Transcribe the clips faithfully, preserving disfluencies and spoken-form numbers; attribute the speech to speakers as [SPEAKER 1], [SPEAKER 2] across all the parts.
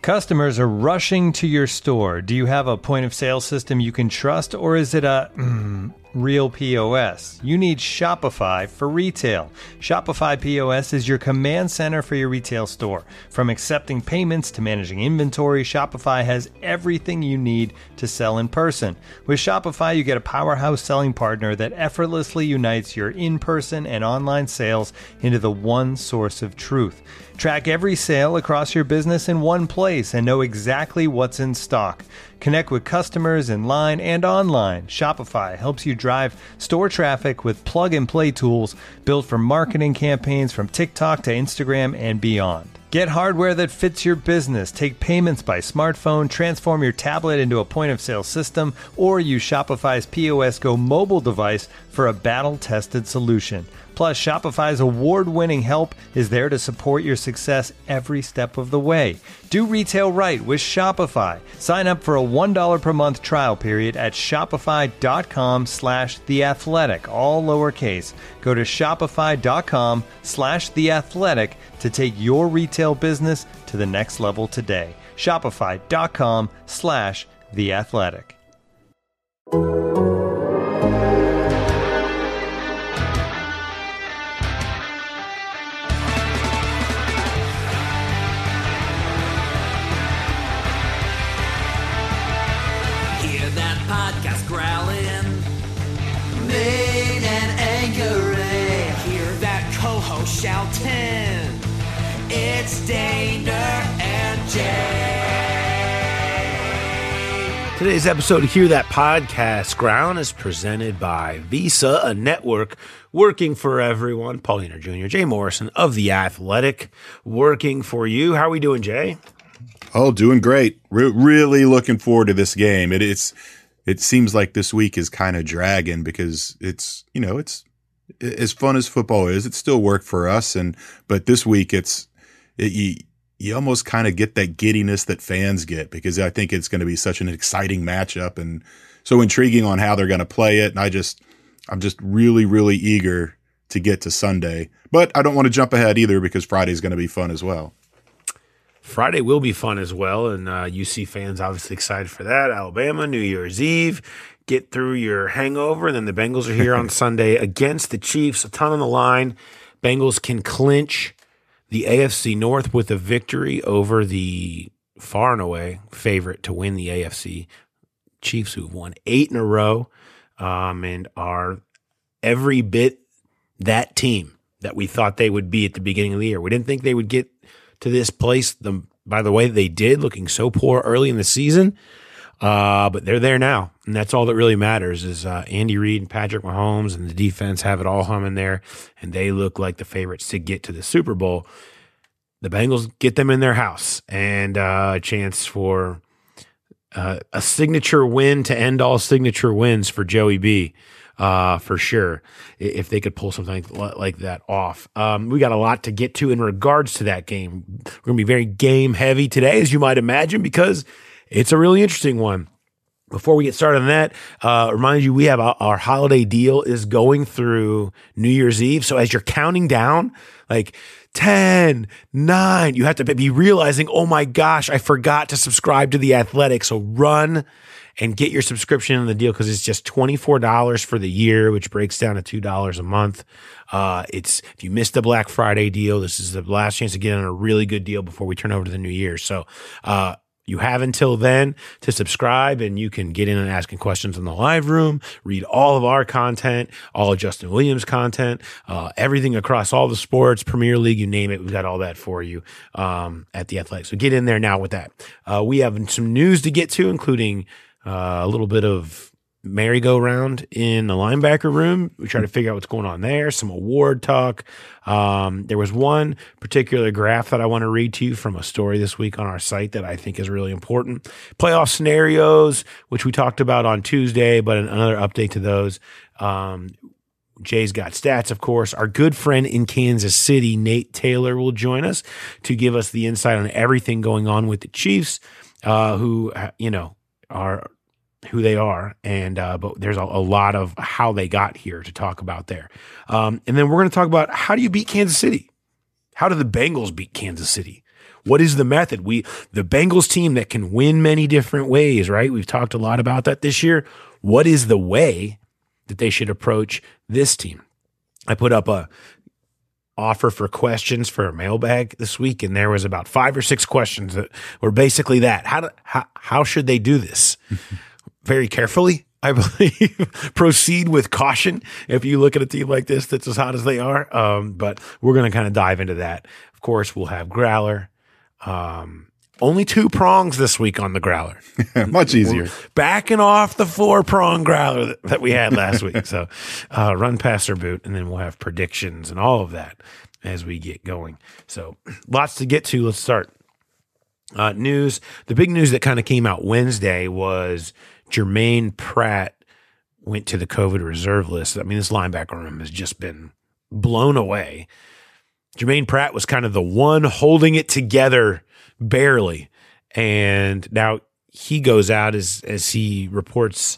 [SPEAKER 1] Customers are rushing to your store. Do you have a point of sale system you can trust, or is it a mm, real P O S? You need Shopify for retail. Shopify P O S is your command center for your retail store. From accepting payments to managing inventory, Shopify has everything you need to sell in person. With Shopify, you get a powerhouse selling partner that effortlessly unites your in-person and online sales into the one source of truth. Track every sale across your business in one place and know exactly what's in stock. Connect with customers in line and online. Shopify helps you drive store traffic with plug-and-play tools built for marketing campaigns from TikTok to Instagram and beyond. Get hardware that fits your business. Take payments by smartphone, transform your tablet into a point-of-sale system, or use Shopify's P O S Go mobile device for a battle-tested solution. Plus, Shopify's award-winning help is there to support your success every step of the way. Do retail right with Shopify. Sign up for a one dollar per month trial period at shopify.com slash theathletic, all lowercase. Go to shopify.com slash theathletic to take your retail business to the next level today. Shopify.com slash theathletic.
[SPEAKER 2] Podcast growling, mean and angry. Hear that co-host shouting. It's Daner and Jay.
[SPEAKER 3] Today's episode of Hear That Podcast Ground is presented by Visa, a network working for everyone. Paul Dehner Junior, Jay Morrison of The Athletic, working for you. How are we doing, Jay?
[SPEAKER 4] Oh, doing great. Re- really looking forward to this game. It, it's It seems like this week is kind of dragging because it's, you know, it's as fun as football is. It still worked for us. And, but this week it's, it, you, you almost kind of get that giddiness that fans get because I think it's going to be such an exciting matchup and so intriguing on how they're going to play it. And I just, I'm just really, really eager to get to Sunday, but I don't want to jump ahead either because Friday's going to be fun as well.
[SPEAKER 3] Friday will be fun as well, and uh, U C fans obviously excited for that. Alabama, New Year's Eve, get through your hangover, and then the Bengals are here on Sunday against the Chiefs. A ton on the line. Bengals can clinch the A F C North with a victory over the far and away favorite to win the A F C Chiefs, who've won eight in a row um, and are every bit that team that we thought they would be at the beginning of the year. We didn't think they would get to this place, the, by the way, they did, looking so poor early in the season, uh, but they're there now, and that's all that really matters is uh, Andy Reid and Patrick Mahomes and the defense have it all humming there, and they look like the favorites to get to the Super Bowl. The Bengals get them in their house, and uh, a chance for uh, a signature win to end all signature wins for Joey B. Uh, for sure, if they could pull something like that off. Um, we got a lot to get to in regards to that game. We're going to be very game heavy today, as you might imagine, because it's a really interesting one. Before we get started on that, uh, remind you, we have our, our holiday deal is going through New Year's Eve. So as you're counting down, like ten, nine, you have to be realizing, oh my gosh, I forgot to subscribe to The Athletic. So run and get your subscription in the deal because it's just twenty-four dollars for the year, which breaks down to two dollars a month. Uh, it's if you missed the Black Friday deal, this is the last chance to get on a really good deal before we turn over to the new year. So uh, you have until then to subscribe, and you can get in and asking questions in the live room, read all of our content, all of Justin Williams' content, uh, everything across all the sports, Premier League, you name it. We've got all that for you um, at The Athletic. So get in there now with that. Uh, we have some news to get to, including Uh, a little bit of merry-go-round in the linebacker room. We try to figure out what's going on there, some award talk. Um, there was one particular graph that I want to read to you from a story this week on our site that I think is really important. Playoff scenarios, which we talked about on Tuesday, but another update to those. Um, Jay's got stats, of course. Our good friend in Kansas City, Nate Taylor, will join us to give us the insight on everything going on with the Chiefs, uh, who, you know, are who they are, and uh, but there's a, a lot of how they got here to talk about there. Um, and then we're going to talk about how do you beat Kansas City? How do the Bengals beat Kansas City? What is the method? We, the Bengals team that can win many different ways, right? We've talked a lot about that this year. What is the way that they should approach this team? I put up a offer for questions for a mailbag this week, and there was about five or six questions that were basically that. How do, how, how should they do this? Very carefully, I believe. Proceed with caution if you look at a team like this that's as hot as they are. Um, but we're going to kind of dive into that. Of course, we'll have Growler. Um, only two prongs this week on the Growler.
[SPEAKER 4] Much easier.
[SPEAKER 3] We're backing off the four prong Growler that, that we had last week. So uh, run, pass, or boot, and then we'll have predictions and all of that as we get going. So lots to get to. Let's start. Uh, news. The big news that kind of came out Wednesday was Jermaine Pratt went to the COVID reserve list. I mean, this linebacker room has just been blown away. Jermaine Pratt was kind of the one holding it together barely. And now he goes out as, as he reports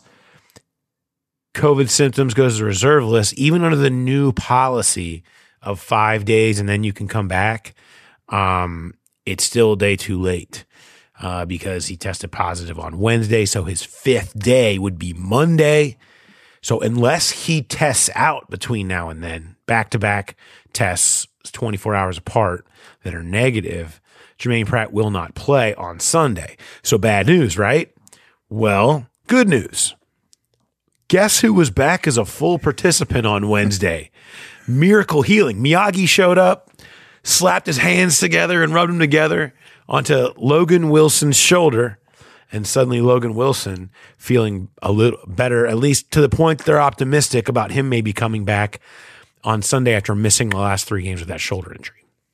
[SPEAKER 3] COVID symptoms, goes to the reserve list, even under the new policy of five days and then you can come back. Um, it's still a day too late uh, because he tested positive on Wednesday. So his fifth day would be Monday. So unless he tests out between now and then, back-to-back tests twenty-four hours apart that are negative, Jermaine Pratt will not play on Sunday. So bad news, right? Well, good news. Guess who was back as a full participant on Wednesday? Miracle Healing. Miyagi showed up, slapped his hands together and rubbed them together onto Logan Wilson's shoulder. And suddenly Logan Wilson feeling a little better, at least to the point that they're optimistic about him maybe coming back on Sunday after missing the last three games with that shoulder injury.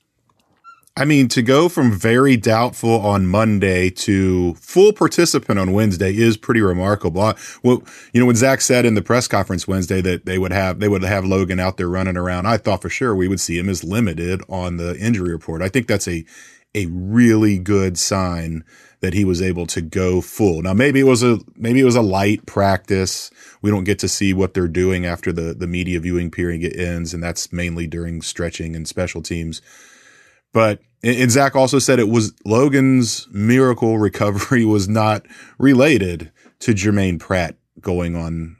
[SPEAKER 4] I mean, to go from very doubtful on Monday to full participant on Wednesday is pretty remarkable. I, well, you know, when Zach said in the press conference Wednesday that they would have they would have Logan out there running around, I thought for sure we would see him as limited on the injury report. I think that's a a really good sign that he was able to go full. Now, maybe it was a maybe it was a light practice. We don't get to see what they're doing after the the media viewing period ends, and that's mainly during stretching and special teams. But, and Zach also said it was Logan's miracle recovery was not related to Jermaine Pratt going on,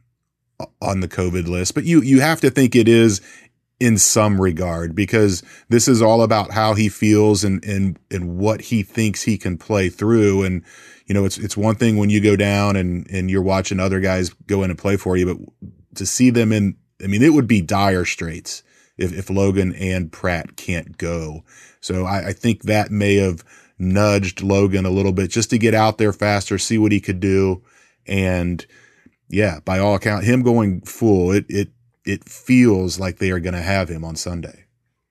[SPEAKER 4] on the COVID list. But you, you have to think it is in some regard, because this is all about how he feels and, and, and what he thinks he can play through. And, you know, it's, it's one thing when you go down and, and you're watching other guys go in and play for you, but to see them in, I mean, it would be dire straits if, if Logan and Pratt can't go. So I, I think that may have nudged Logan a little bit just to get out there faster, see what he could do. And yeah, by all accounts, him going full, it, it, it feels like they are going to have him on Sunday.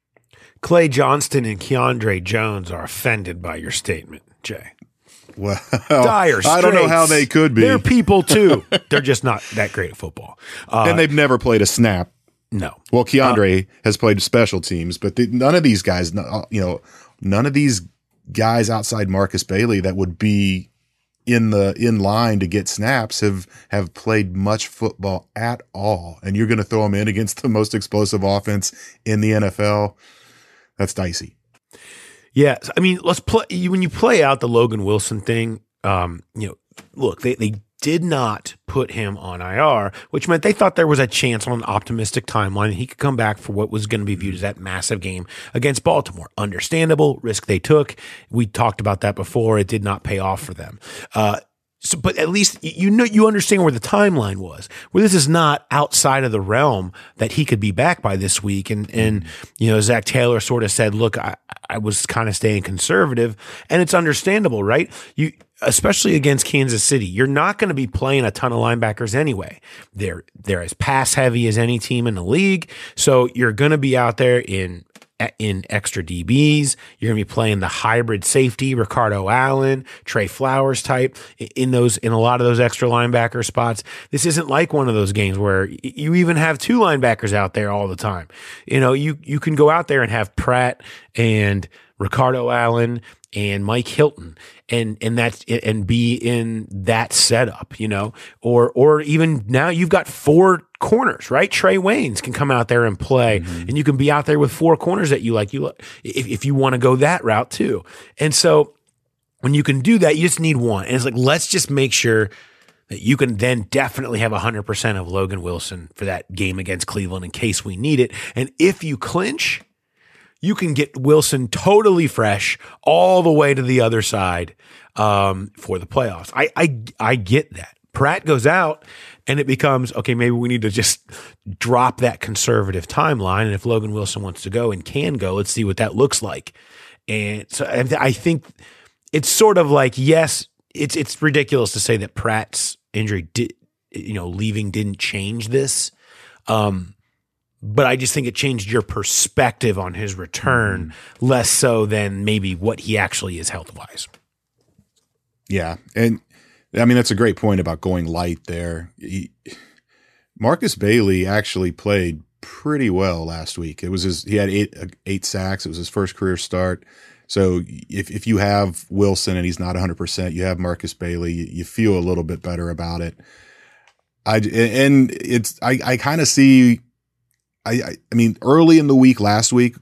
[SPEAKER 3] Clay Johnston and Keandre Jones are offended by your statement, Jay.
[SPEAKER 4] Well,
[SPEAKER 3] dire straits.
[SPEAKER 4] I don't know how they could be.
[SPEAKER 3] They're people too. They're just not that great at football. Uh,
[SPEAKER 4] and they've never played a snap.
[SPEAKER 3] No.
[SPEAKER 4] Well, Keandre uh, has played special teams, but the, none of these guys, you know, none of these guys outside Marcus Bailey that would be in the in line to get snaps have have played much football at all. And you're going to throw them in against the most explosive offense in the N F L. That's dicey.
[SPEAKER 3] Yeah, I mean, let's play when you play out the Logan Wilson thing. Um, you know, look, they they. did not put him on I R, which meant they thought there was a chance on an optimistic timeline he could come back for what was going to be viewed as that massive game against Baltimore. Understandable risk they took. We talked about that before. It did not pay off for them. Uh, so, but at least you know you understand where the timeline was. Where this is not outside of the realm that he could be back by this week. And and you know Zach Taylor sort of said, "Look, I, I was kind of staying conservative," and it's understandable, right? You. Especially against Kansas City, you're not going to be playing a ton of linebackers anyway. They're they're as pass heavy as any team in the league, so you're going to be out there in in extra D Bs. You're going to be playing the hybrid safety, Ricardo Allen, Trey Flowers type in those in a lot of those extra linebacker spots. This isn't like one of those games where you even have two linebackers out there all the time. You know, you you can go out there and have Pratt and Ricardo Allen and Mike Hilton and and that's and be in that setup, you know, or or even now you've got four corners, right? Trey Waynes can come out there and play, mm-hmm. and you can be out there with four corners that you like. You if if you want to go that route too, and so when you can do that, you just need one, and it's like let's just make sure that you can then definitely have one hundred percent of Logan Wilson for that game against Cleveland in case we need it, and if you clinch, you can get Wilson totally fresh all the way to the other side um, for the playoffs. I, I I get that. Pratt goes out, and it becomes, okay, maybe we need to just drop that conservative timeline, and if Logan Wilson wants to go and can go, let's see what that looks like. And so I think it's sort of like, yes, it's it's ridiculous to say that Pratt's injury, did, you know, leaving didn't change this. Um But I just think it changed your perspective on his return, mm-hmm. less so than maybe what he actually is health-wise.
[SPEAKER 4] Yeah, and I mean, that's a great point about going light there. He, Marcus Bailey actually played pretty well last week. It was his, he had eight, eight sacks. It was his first career start. So if, if you have Wilson and he's not one hundred percent, you have Marcus Bailey, you, you feel a little bit better about it. I, and it's, I, I kind of see, I, I mean, early in the week, last week,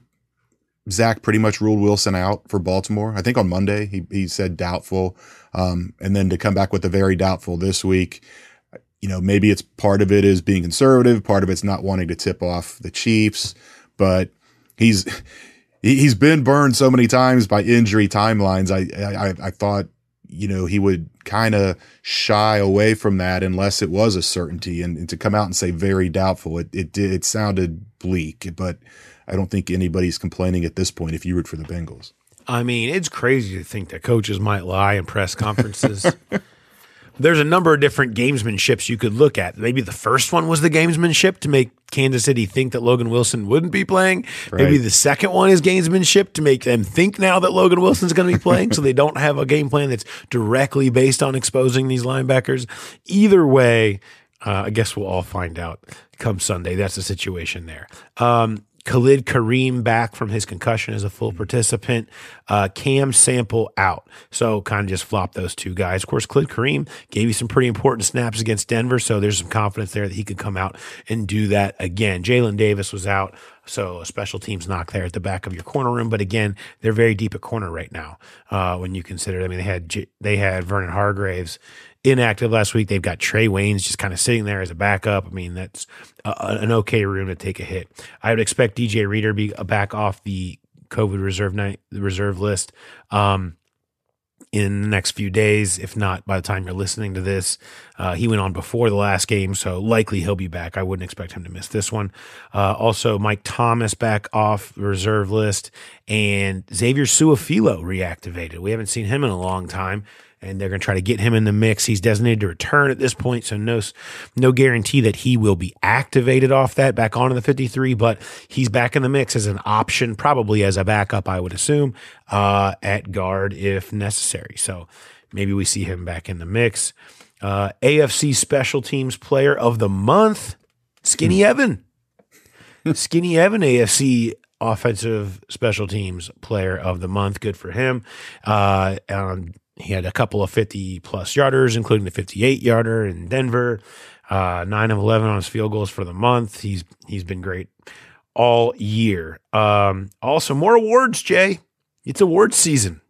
[SPEAKER 4] Zach pretty much ruled Wilson out for Baltimore. I think on Monday he he said doubtful, um, and then to come back with a very doubtful this week. You know, maybe it's part of it is being conservative, part of it's not wanting to tip off the Chiefs, but he's he's been burned so many times by injury timelines. I I, I thought you know he would kind of shy away from that unless it was a certainty, and, and to come out and say very doubtful, it it did it sounded bleak, but I don't think anybody's complaining at this point if you root for the Bengals.
[SPEAKER 3] I mean, it's crazy to think that coaches might lie in press conferences. There's a number of different gamesmanships you could look at. Maybe the first one was the gamesmanship to make Kansas City think that Logan Wilson wouldn't be playing. Right. Maybe the second one is gamesmanship to make them think now that Logan Wilson's going to be playing so they don't have a game plan that's directly based on exposing these linebackers. Either way, uh, I guess we'll all find out come Sunday. That's the situation there. Um, Khalid Kareem back from his concussion as a full participant. Uh, Cam Sample out. So kind of just flop those two guys. Of course, Khalid Kareem gave you some pretty important snaps against Denver, so there's some confidence there that he could come out and do that again. Jalen Davis was out, so a special teams knock there at the back of your corner room. But again, they're very deep at corner right now uh, when you consider. I mean, they had they had Vernon Hargraves inactive last week. They've got Trey Waynes just kind of sitting there as a backup. I mean, that's a, an okay room to take a hit. I would expect D J Reader to be back off the COVID reserve night, the reserve list um, in the next few days, if not by the time you're listening to this. Uh, he went on before the last game, so likely he'll be back. I wouldn't expect him to miss this one. Uh, also, Mike Thomas back off the reserve list, and Xavier Su'a-Filo reactivated. We haven't seen him in a long time, and they're going to try to get him in the mix. He's designated to return at this point, so no no guarantee that he will be activated off that, back onto the fifty-three, but he's back in the mix as an option, probably as a backup, I would assume, uh, at guard if necessary. So maybe we see him back in the mix. Uh, A F C Special Teams Player of the Month, Skinny Evan. Skinny Evan, A F C Offensive Special Teams Player of the Month. Good for him. Uh, um, He had a couple of fifty-plus yarders, including the fifty-eight-yarder in Denver, uh, nine of eleven on his field goals for the month. He's He's been great all year. Um, also, more awards, Jay. It's awards season.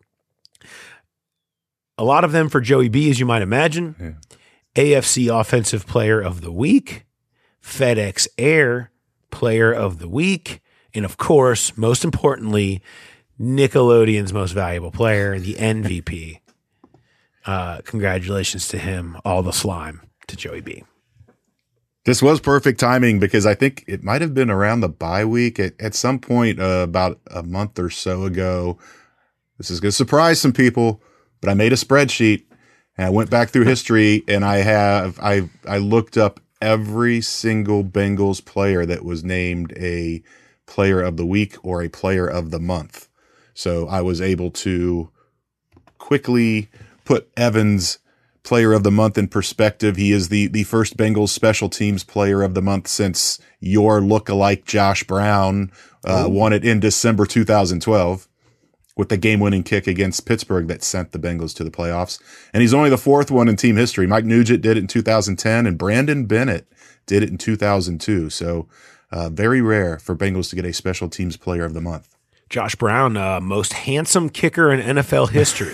[SPEAKER 3] A lot of them for Joey B, as you might imagine. Yeah. A F C Offensive Player of the Week, FedEx Air Player of the Week, and, of course, most importantly, Nickelodeon's Most Valuable Player, the M V P. Uh, congratulations to him, all the slime to Joey B.
[SPEAKER 4] This was perfect timing because I think it might have been around the bye week at, at some point uh, about a month or so ago. This is going to surprise some people, but I made a spreadsheet and I went back through history and I have I I looked up every single Bengals player that was named a player of the week or a player of the month. So I was able to quickly put Evans player of the month in perspective. He is the, the first Bengals special teams player of the month since your lookalike Josh Brown uh, won it in December two thousand twelve, with the game-winning kick against Pittsburgh that sent the Bengals to the playoffs. And he's only the fourth one in team history. Mike Nugent did it in two thousand ten, and Brandon Bennett did it in two thousand two. So uh, very rare for Bengals to get a special teams player of the month.
[SPEAKER 3] Josh Brown, uh, most handsome kicker in N F L history.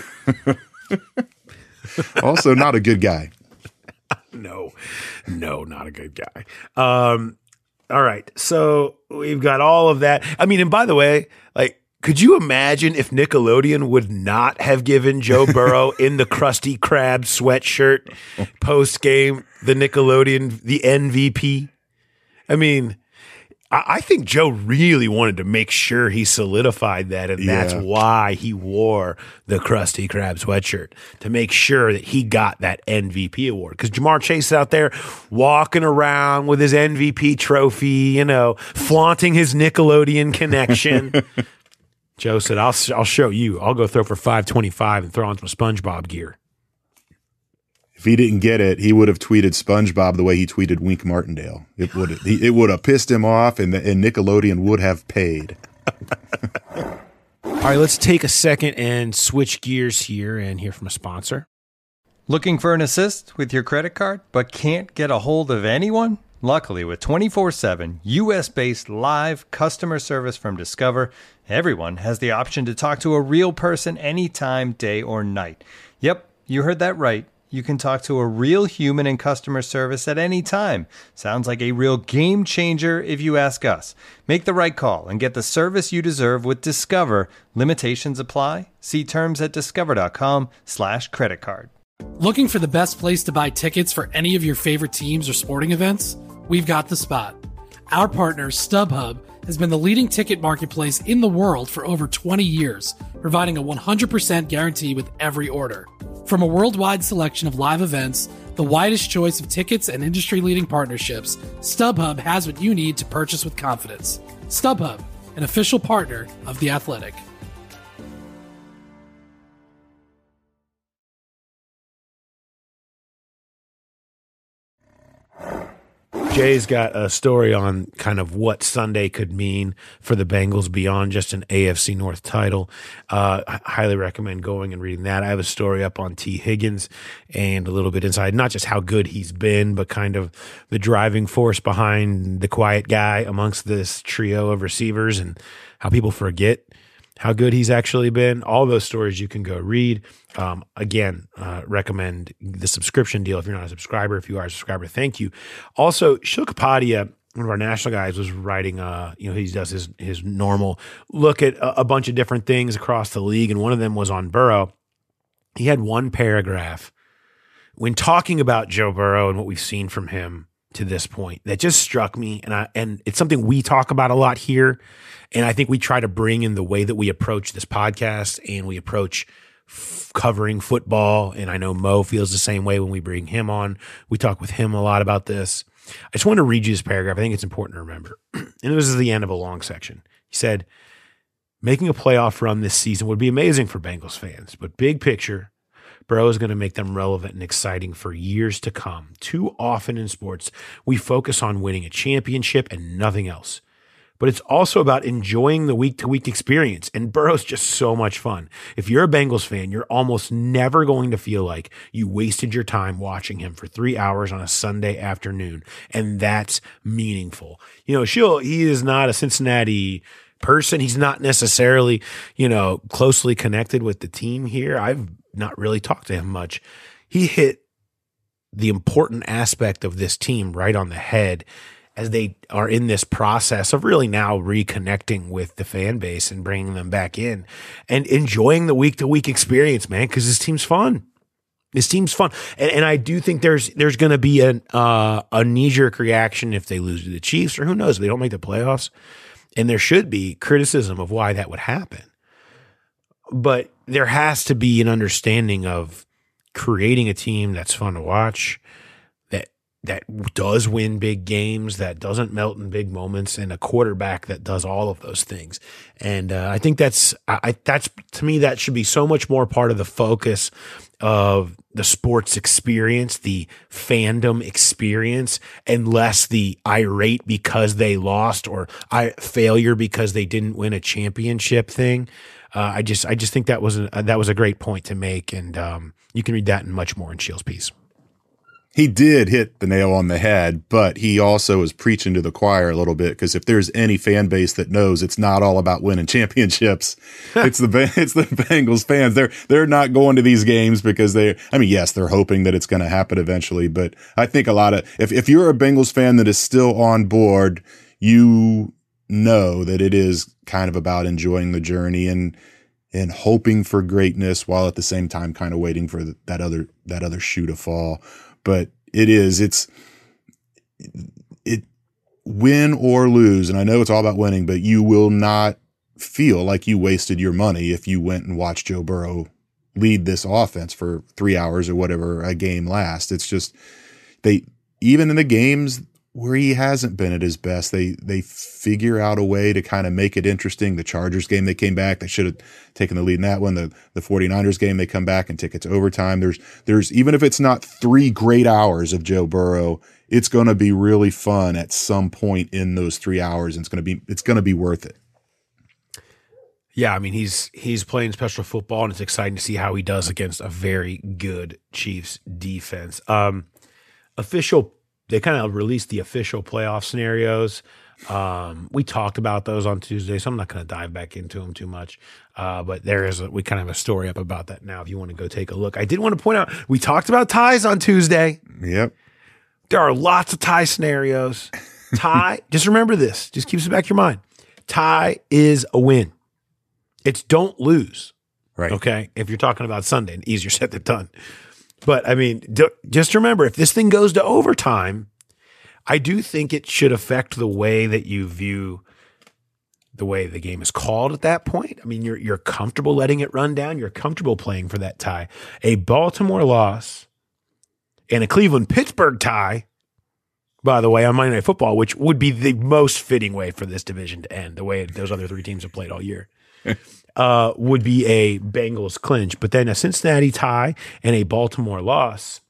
[SPEAKER 4] Also not a good guy.
[SPEAKER 3] No, no, not a good guy. Um, all right. So we've got all of that. I mean, and by the way, like, could you imagine if Nickelodeon would not have given Joe Burrow in the Krusty Krab sweatshirt post game the Nickelodeon, the M V P? I mean, I, I think Joe really wanted to make sure he solidified that, and
[SPEAKER 4] Yeah.
[SPEAKER 3] that's why he wore the Krusty Krab sweatshirt, to make sure that he got that M V P award. Because Jamar Chase is out there walking around with his M V P trophy, you know, flaunting his Nickelodeon connection. Joe said, I'll I'll show you. I'll go throw for five twenty-five and throw on some SpongeBob gear.
[SPEAKER 4] If he didn't get it, he would have tweeted SpongeBob the way he tweeted Wink Martindale. It would have, it would have pissed him off, and, the, and Nickelodeon would have paid.
[SPEAKER 3] All right, let's take a second and switch gears here and hear from a sponsor.
[SPEAKER 1] Looking for an assist with your credit card but can't get a hold of anyone? Luckily, with twenty-four seven U S-based live customer service from Discover, everyone has the option to talk to a real person anytime, day or night. Yep, you heard that right. You can talk to a real human in customer service at any time. Sounds like a real game changer if you ask us. Make the right call and get the service you deserve with Discover. Limitations apply. See terms at discover.com slash credit card.
[SPEAKER 5] Looking for the best place to buy tickets for any of your favorite teams or sporting events? We've got the spot. Our partner, StubHub, has been the leading ticket marketplace in the world for over twenty years, providing a one hundred percent guarantee with every order. From a worldwide selection of live events, the widest choice of tickets, and industry-leading partnerships, StubHub has what you need to purchase with confidence. StubHub, an official partner of The Athletic.
[SPEAKER 3] Jay's got a story on kind of what Sunday could mean for the Bengals beyond just an A F C North title. Uh, I highly recommend going and reading that. I have a story up on T. Higgins and a little bit inside, not just how good he's been, but kind of the driving force behind the quiet guy amongst this trio of receivers and how people forget how good he's actually been. All those stories you can go read. Um, again, uh, recommend the subscription deal if you're not a subscriber. If you are a subscriber, thank you. Also, Shil Kapadia, one of our national guys, was writing, uh, you know, he does his, his normal look at a, a bunch of different things across the league, and one of them was on Burrow. He had one paragraph when talking about Joe Burrow and what we've seen from him to this point that just struck me, and I and it's something we talk about a lot here, and I think we try to bring in the way that we approach this podcast and we approach f- covering football. And I know Mo feels the same way when we bring him on. We talk with him a lot about this. I just want to read you this paragraph. I think it's important to remember. And this is the end of a long section. He said, making a playoff run this season would be amazing for Bengals fans, but big picture, Burrow is going to make them relevant and exciting for years to come. Too often in sports, we focus on winning a championship and nothing else. But it's also about enjoying the week-to-week experience, and Burrow's just so much fun. If you're a Bengals fan, you're almost never going to feel like you wasted your time watching him for three hours on a Sunday afternoon, and that's meaningful. You know, Shil, he is not a Cincinnati person. He's not necessarily, you know, closely connected with the team here. I've not really talked to him much. He hit the important aspect of this team right on the head as they are in this process of really now reconnecting with the fan base and bringing them back in and enjoying the week-to-week experience, man, because this team's fun. This team's fun. And, and I do think there's there's going to be an, uh, a knee-jerk reaction if they lose to the Chiefs, or who knows, if they don't make the playoffs. And there should be criticism of why that would happen. But there has to be an understanding of creating a team that's fun to watch, that that does win big games, that doesn't melt in big moments, and a quarterback that does all of those things. And uh, I think that's I, that's to me that should be so much more part of the focus of the sports experience, the fandom experience, and less the irate because they lost or I, failure because they didn't win a championship thing. Uh, I just I just think that was a, that was a great point to make, and um, you can read that and much more in Sheil's piece.
[SPEAKER 4] He did hit the nail on the head, but he also is preaching to the choir a little bit, because if there's any fan base that knows it's not all about winning championships, it's the it's the Bengals fans. They're they're not going to these games because they. I mean, yes, they're hoping that it's going to happen eventually, but I think a lot of if if you're a Bengals fan that is still on board, you know that it is kind of about enjoying the journey and and hoping for greatness, while at the same time kind of waiting for that other that other shoe to fall. But it is, it's, it win or lose. And I know it's all about winning, but you will not feel like you wasted your money if you went and watched Joe Burrow lead this offense for three hours or whatever a game lasts. It's just, they, even in the games where he hasn't been at his best, they, they figure out a way to kind of make it interesting. The Chargers game, they came back. They should have taken the lead in that one. The, the 49ers game, they come back and take it to overtime. There's, there's, even if it's not three great hours of Joe Burrow, it's going to be really fun at some point in those three hours. And it's going to be, it's going to be worth it.
[SPEAKER 3] Yeah. I mean, he's, he's playing special football, and it's exciting to see how he does against a very good Chiefs defense. Um, official They kind of released the official playoff scenarios. Um, we talked about those on Tuesday, so I'm not going to dive back into them too much. Uh, but there is a, we kind of have a story up about that now if you want to go take a look. I did want to point out, we talked about ties on Tuesday.
[SPEAKER 4] Yep.
[SPEAKER 3] There are lots of tie scenarios. Tie, just remember this. Just keeps it back in your mind. Tie is a win. It's don't lose.
[SPEAKER 4] Right.
[SPEAKER 3] Okay? If you're talking about Sunday, easier said than done. But, I mean, do, just remember, if this thing goes to overtime, I do think it should affect the way that you view the way the game is called at that point. I mean, you're you're comfortable letting it run down. You're comfortable playing for that tie. A Baltimore loss and a Cleveland-Pittsburgh tie, by the way, on Monday Night Football, which would be the most fitting way for this division to end, the way those other three teams have played all year. Uh, would be a Bengals clinch, but then a Cincinnati tie and a Baltimore loss,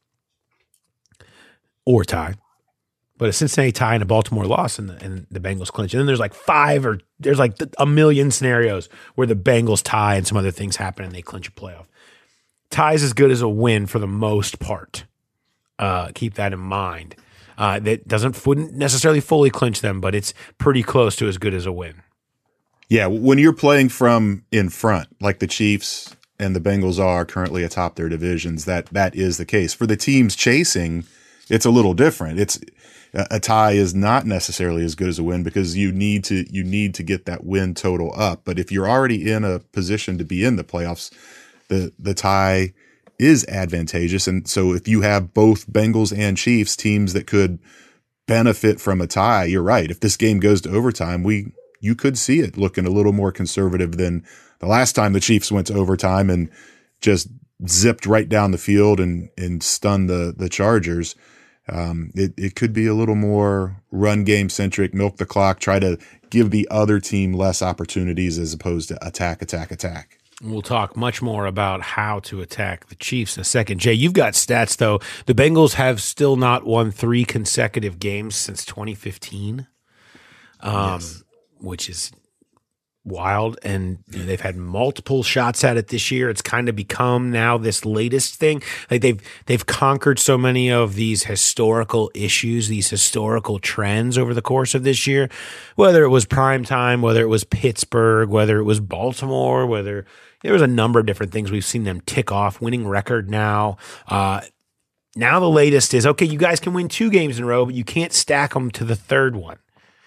[SPEAKER 3] or tie, but a Cincinnati tie and a Baltimore loss, and the, and the Bengals clinch. And then there's like five or there's like a million scenarios where the Bengals tie and some other things happen and they clinch a playoff. Tie is as good as a win for the most part. Uh, keep that in mind. Uh, that doesn't wouldn't necessarily fully clinch them, but it's pretty close to as good as a win.
[SPEAKER 4] Yeah, when you're playing from in front, like the Chiefs and the Bengals are currently atop their divisions, that that is the case. For the teams chasing, it's a little different. It's a tie is not necessarily as good as a win, because you need to you need to get that win total up. But if you're already in a position to be in the playoffs, the the tie is advantageous. And so if you have both Bengals and Chiefs teams that could benefit from a tie, you're right. If this game goes to overtime, we you could see it looking a little more conservative than the last time the Chiefs went to overtime and just zipped right down the field and, and stunned the, the Chargers. Um, it, it could be a little more run game centric, milk the clock, try to give the other team less opportunities as opposed to attack, attack, attack.
[SPEAKER 3] We'll talk much more about how to attack the Chiefs in a second. Jay, you've got stats, though. The Bengals have still not won three consecutive games since twenty fifteen. Um, yes. Which is wild, and you know, they've had multiple shots at it this year. It's kind of become now this latest thing. Like they've they've conquered so many of these historical issues, these historical trends over the course of this year. Whether it was primetime, whether it was Pittsburgh, whether it was Baltimore, whether there was a number of different things we've seen them tick off. Winning record now. Uh, now the latest is, okay, you guys can win two games in a row, but you can't stack them to the third one.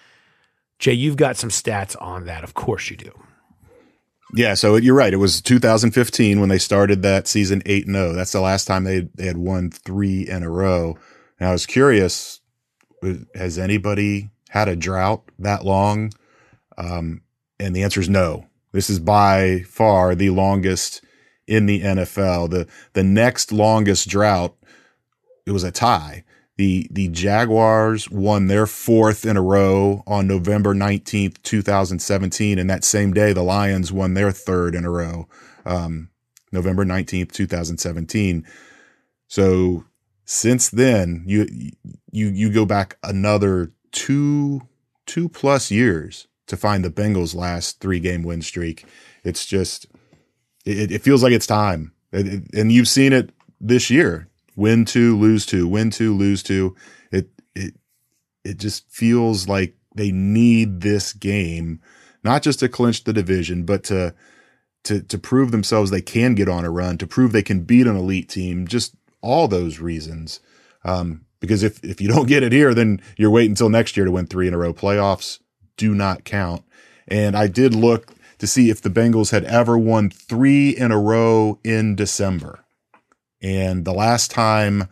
[SPEAKER 3] Jay, you've got some stats on that. Of course you do.
[SPEAKER 4] Yeah, so you're right. It was two thousand fifteen when they started that season eight and oh. That's the last time they they had won three in a row. And I was curious, has anybody had a drought that long? Um, and the answer is no. This is by far the longest in the N F L. The the next longest drought, it was a tie. The the Jaguars won their fourth in a row on November nineteenth, twenty seventeen, and that same day the Lions won their third in a row, um, November nineteenth, twenty seventeen. So since then, you you you go back another two two plus years to find the Bengals' last three game win streak. It's just it, it feels like it's time, it, it, and you've seen it this year. Win two, lose two, win two, lose two. It it it just feels like they need this game, not just to clinch the division, but to to to prove themselves they can get on a run, to prove they can beat an elite team. Just all those reasons. Um, because if if you don't get it here, then you're waiting until next year to win three in a row. Playoffs do not count. And I did look to see if the Bengals had ever won three in a row in December. And the last time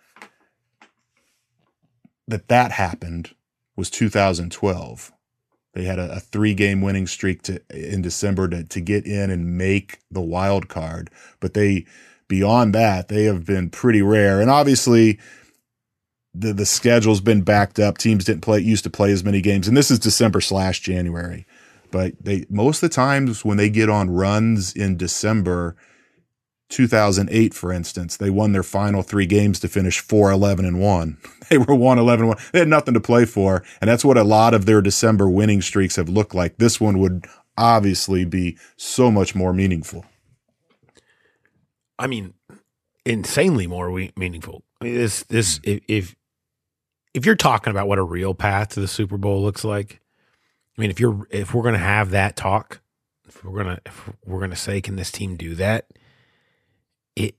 [SPEAKER 4] that that happened was two thousand twelve. They had a, a three-game winning streak to in December to, to get in and make the wild card. But they, beyond that, they have been pretty rare. And obviously, the the schedule's been backed up. Teams didn't play used to play as many games, and this is December slash January. But they most of the times when they get on runs in December, two thousand eight, for instance, they won their final three games to finish four eleven and one. They were one eleven and one. They had nothing to play for, and that's what a lot of their December winning streaks have looked like. This one would obviously be so much more meaningful.
[SPEAKER 3] I mean, insanely more we- meaningful. I mean, this this if, if if you're talking about what a real path to the Super Bowl looks like, I mean, if you're if we're going to have that talk, if we're gonna if we're gonna say, can this team do that? It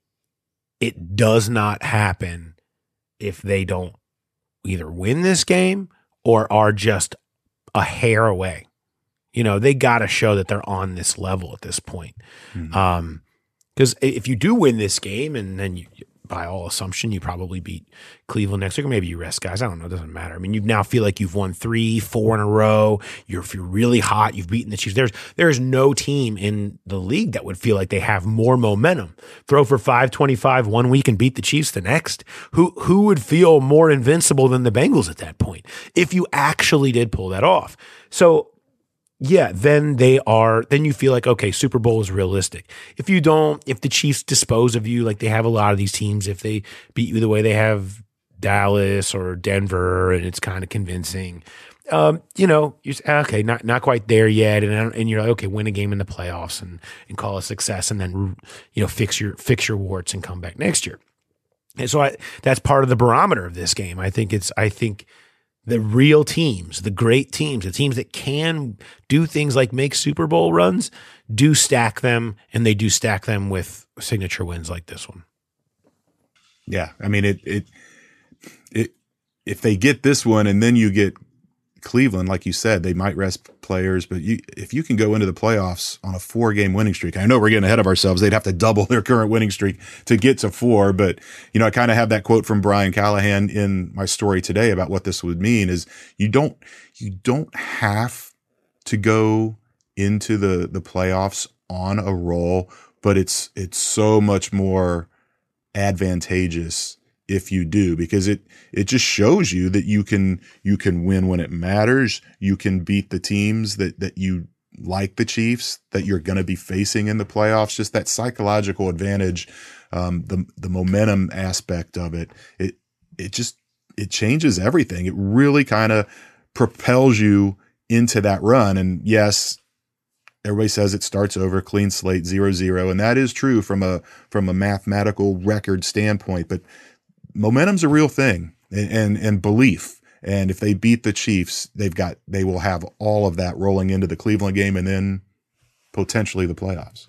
[SPEAKER 3] it does not happen if they don't either win this game or are just a hair away. You know, they got to show that they're on this level at this point. Mm-hmm. Um, because if you do win this game, and then you, by all assumption, you probably beat Cleveland next week, or maybe you rest guys. I don't know. It doesn't matter. I mean, you now feel like you've won three, four in a row. You're, if you're really hot, you've beaten the Chiefs. There's, there's no team in the league that would feel like they have more momentum. Throw for five twenty-five one week and beat the Chiefs the next. Who, who would feel more invincible than the Bengals at that point if you actually did pull that off? So, yeah, then they are, then you feel like, okay, Super Bowl is realistic. If you don't, if the Chiefs dispose of you, like they have a lot of these teams, if they beat you the way they have Dallas or Denver, and it's kind of convincing, um, you know, you say, okay, not not quite there yet. And and you're like, okay, win a game in the playoffs and and call it success, and then, you know, fix your, fix your warts and come back next year. And so I, that's part of the barometer of this game. I think it's, I think, the real teams, the great teams, the teams that can do things like make Super Bowl runs, do stack them, and they do stack them with signature wins like this one.
[SPEAKER 4] Yeah, I mean, it it it if they get this one and then you get Cleveland, like you said, they might rest players, but you, if you can go into the playoffs on a four-game winning streak, I know we're getting ahead of ourselves. They'd have to double their current winning streak to get to four, but you know, I kind of have that quote from Brian Callahan in my story today about what this would mean is you don't you don't have to go into the the playoffs on a roll, but it's it's so much more advantageous if you do, because it it just shows you that you can you can win when it matters. You can beat the teams that that you like, the Chiefs that you're going to be facing in the playoffs. Just that psychological advantage, um, the the momentum aspect of it. It it just it changes everything. It really kind of propels you into that run. And yes, everybody says it starts over, clean slate, zero zero, and that is true from a from a mathematical record standpoint. But momentum's a real thing, and, and and belief. And if they beat the Chiefs, they've got they will have all of that rolling into the Cleveland game and then potentially the playoffs.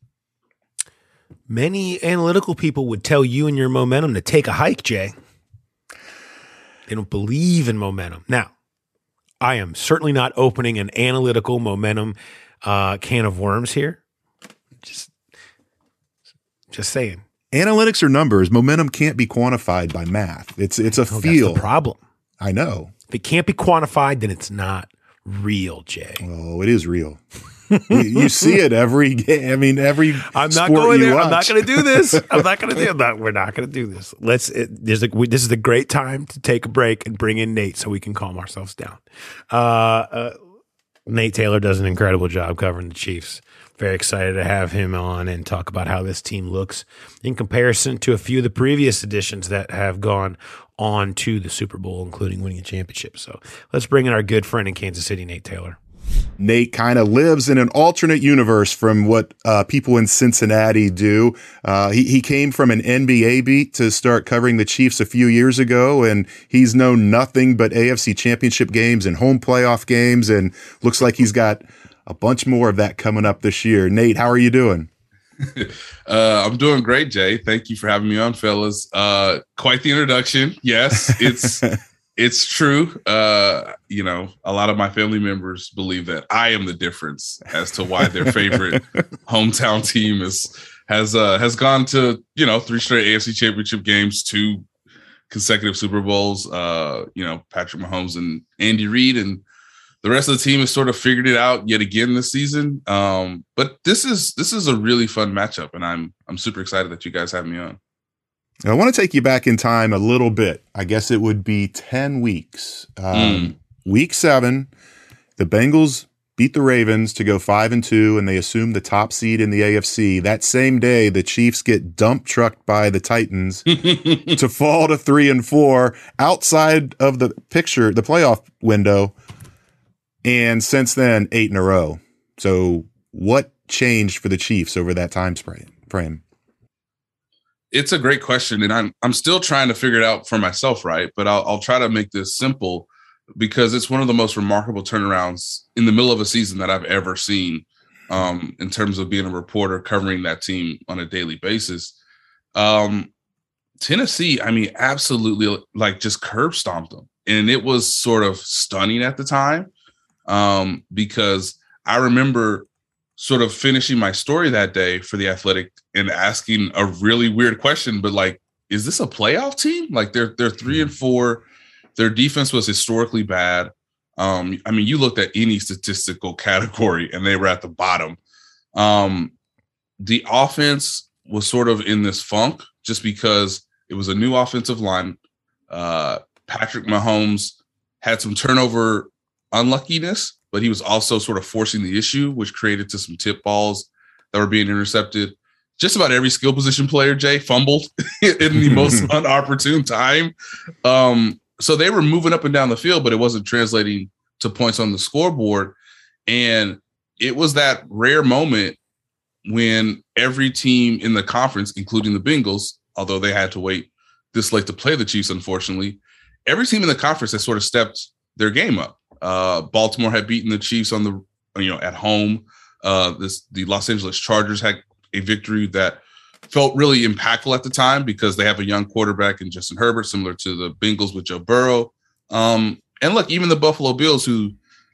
[SPEAKER 3] Many analytical people would tell you and your momentum to take a hike, Jay. They don't believe in momentum. Now, I am certainly not opening an analytical momentum uh, can of worms here. Just, just saying.
[SPEAKER 4] Analytics are numbers. Momentum can't be quantified by math. It's it's a
[SPEAKER 3] oh,
[SPEAKER 4] feel.
[SPEAKER 3] That's the problem.
[SPEAKER 4] I know.
[SPEAKER 3] If it can't be quantified, then it's not real, Jay.
[SPEAKER 4] Oh, it is real. you, you see it every game. I mean, every
[SPEAKER 3] I'm not
[SPEAKER 4] sport
[SPEAKER 3] going
[SPEAKER 4] you
[SPEAKER 3] there.
[SPEAKER 4] watch.
[SPEAKER 3] I'm not going to do this. I'm not going to do that. We're not going to do this. Let's. It, there's a, we, this is the great time to take a break and bring in Nate so we can calm ourselves down. Uh, uh, Nate Taylor does an incredible job covering the Chiefs. Very excited to have him on and talk about how this team looks in comparison to a few of the previous editions that have gone on to the Super Bowl, including winning a championship. So let's bring in our good friend in Kansas City, Nate Taylor.
[SPEAKER 4] Nate kind of lives in an alternate universe from what uh, people in Cincinnati do. Uh, he, he came from an N B A beat to start covering the Chiefs a few years ago, and he's known nothing but A F C championship games and home playoff games, and looks like he's got a bunch more of that coming up this year. Nate, how are you doing?
[SPEAKER 6] uh, I'm doing great, Jay. Thank you for having me on, fellas. Uh, quite the introduction. Yes, it's it's true. Uh, you know, a lot of my family members believe that I am the difference as to why their favorite hometown team is has uh, has gone to, you know, three straight A F C championship games, two consecutive Super Bowls. Uh, you know, Patrick Mahomes and Andy Reid, and the rest of the team has sort of figured it out yet again this season. Um, but this is this is a really fun matchup, and I'm I'm super excited that you guys have me on.
[SPEAKER 4] I want to take you back in time a little bit. I guess it would be ten weeks. Um, mm. Week seven, the Bengals beat the Ravens to go five and two, and they assume the top seed in the A F C. That same day, the Chiefs get dump trucked by the Titans to fall to three and four outside of the picture, the playoff window. And since then, eight in a row. So what changed for the Chiefs over that time frame?
[SPEAKER 6] It's a great question, and I'm I'm still trying to figure it out for myself, right? But I'll, I'll try to make this simple because it's one of the most remarkable turnarounds in the middle of a season that I've ever seen um, in terms of being a reporter covering that team on a daily basis. Um, Tennessee, I mean, absolutely like just curb stomped them, and it was sort of stunning at the time. Um, because I remember sort of finishing my story that day for The Athletic and asking a really weird question, but like, is this a playoff team? Like they're, they're three and four. Their defense was historically bad. Um, I mean, you looked at any statistical category and they were at the bottom. Um, the offense was sort of in this funk just because it was a new offensive line. Uh, Patrick Mahomes had some turnover unluckiness, but he was also sort of forcing the issue, which created to some tip balls that were being intercepted. Just about every skill position player, Jay, fumbled in the most unopportune time. Um, so they were moving up and down the field, but it wasn't translating to points on the scoreboard. And it was that rare moment when every team in the conference, including the Bengals, although they had to wait this late to play the Chiefs, unfortunately, every team in the conference has sort of stepped their game up. Uh, Baltimore had beaten the Chiefs on the, you know, at home. Uh, this the Los Angeles Chargers had a victory that felt really impactful at the time because they have a young quarterback in Justin Herbert, similar to the Bengals with Joe Burrow. Um, and look, even the Buffalo Bills, who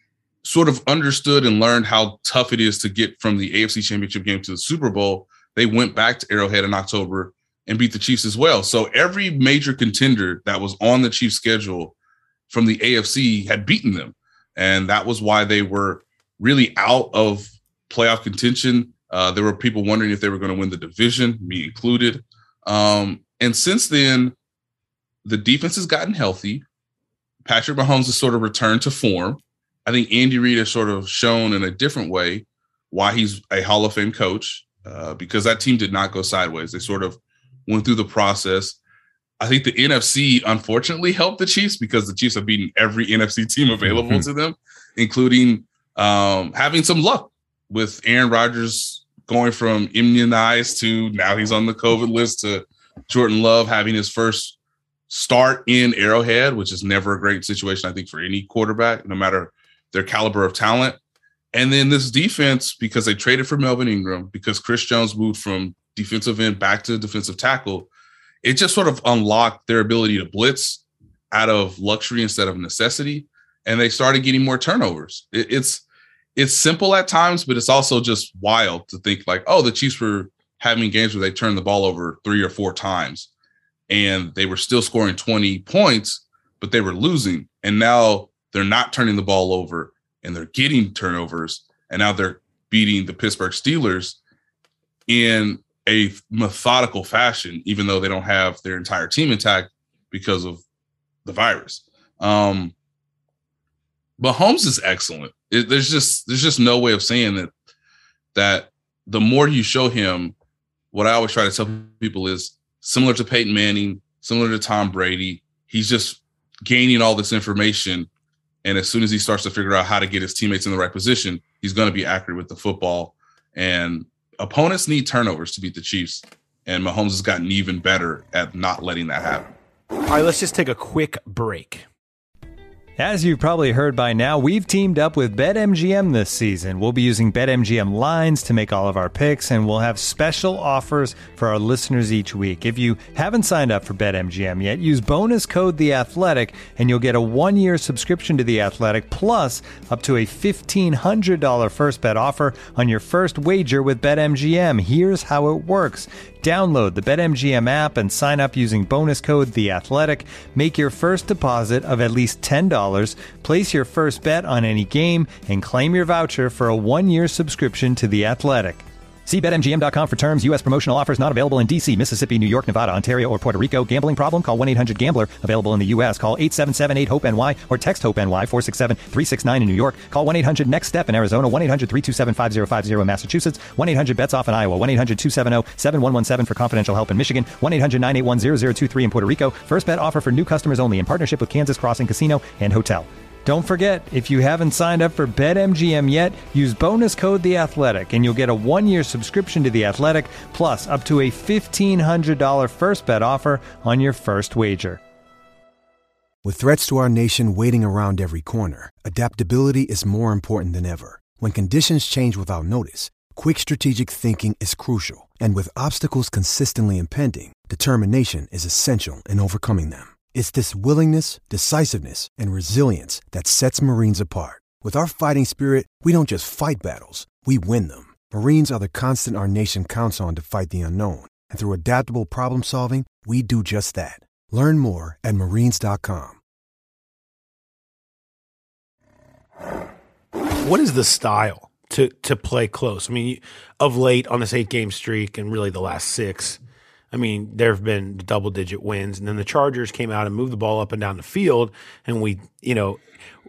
[SPEAKER 6] sort of understood and learned how tough it is to get from the A F C Championship game to the Super Bowl, they went back to Arrowhead in October and beat the Chiefs as well. So every major contender that was on the Chiefs schedule from the A F C had beaten them. And that was why they were really out of playoff contention. Uh, there were people wondering if they were going to win the division, me included. Um, and since then, the defense has gotten healthy. Patrick Mahomes has sort of returned to form. I think Andy Reid has sort of shown in a different way why he's a Hall of Fame coach, uh, because that team did not go sideways. They sort of went through the process. I think the N F C, unfortunately, helped the Chiefs because the Chiefs have beaten every N F C team available mm-hmm. to them, including um, having some luck with Aaron Rodgers going from immunized to now he's on the COVID list to Jordan Love having his first start in Arrowhead, which is never a great situation, I think, for any quarterback, no matter their caliber of talent. And then this defense, because they traded for Melvin Ingram, because Chris Jones moved from defensive end back to defensive tackle, it just sort of unlocked their ability to blitz out of luxury instead of necessity. And they started getting more turnovers. It, it's it's simple at times, but it's also just wild to think like, oh, the Chiefs were having games where they turned the ball over three or four times and they were still scoring twenty points, but they were losing. And now they're not turning the ball over and they're getting turnovers. And now they're beating the Pittsburgh Steelers in a methodical fashion, even though they don't have their entire team intact because of the virus. Um, Mahomes is excellent. It, there's just there's just no way of saying that that the more you show him, what I always try to tell people is similar to Peyton Manning, similar to Tom Brady. He's just gaining all this information, and as soon as he starts to figure out how to get his teammates in the right position, he's going to be accurate with the football. And opponents need turnovers to beat the Chiefs, and Mahomes has gotten even better at not letting that happen.
[SPEAKER 3] All right, let's just take a quick break.
[SPEAKER 1] As you've probably heard by now, we've teamed up with BetMGM this season. We'll be using BetMGM lines to make all of our picks, and we'll have special offers for our listeners each week. If you haven't signed up for BetMGM yet, use bonus code The Athletic, and you'll get a one-year subscription to The Athletic, plus up to a fifteen hundred dollars first bet offer on your first wager with BetMGM. Here's how it works. Download the BetMGM app and sign up using bonus code The Athletic. Make your first deposit of at least ten dollars. Place your first bet on any game and claim your voucher for a one-year subscription to The Athletic. See Bet M G M dot com for terms. U S promotional offers not available in D C, Mississippi, New York, Nevada, Ontario, or Puerto Rico. Gambling problem? Call one eight hundred gambler. Available in the U S. Call eight seven seven eight hope N Y or text HOPE-NY four six seven three six nine in New York. Call one eight hundred next step in Arizona. one eight hundred three two seven five zero five zero in Massachusetts. one eight hundred bets off in Iowa. one eight hundred two seven zero seven one one seven for confidential help in Michigan. one eight hundred nine eight one zero zero two three in Puerto Rico. First bet offer for new customers only in partnership with Kansas Crossing Casino and Hotel. Don't forget, if you haven't signed up for BetMGM yet, use bonus code The Athletic, and you'll get a one-year subscription to The Athletic, plus up to a fifteen hundred dollars first bet offer on your first wager.
[SPEAKER 7] With threats to our nation waiting around every corner, adaptability is more important than ever. When conditions change without notice, quick strategic thinking is crucial. And with obstacles consistently impending, determination is essential in overcoming them. It's this willingness, decisiveness, and resilience that sets Marines apart. With our fighting spirit, we don't just fight battles, we win them. Marines are the constant our nation counts on to fight the unknown. And through adaptable problem solving, we do just that. Learn more at marines dot com.
[SPEAKER 3] What is the style to to play close? I mean, of late on this eight-game streak and really the last six, I mean, there have been double-digit wins, and then the Chargers came out and moved the ball up and down the field, and we, you know,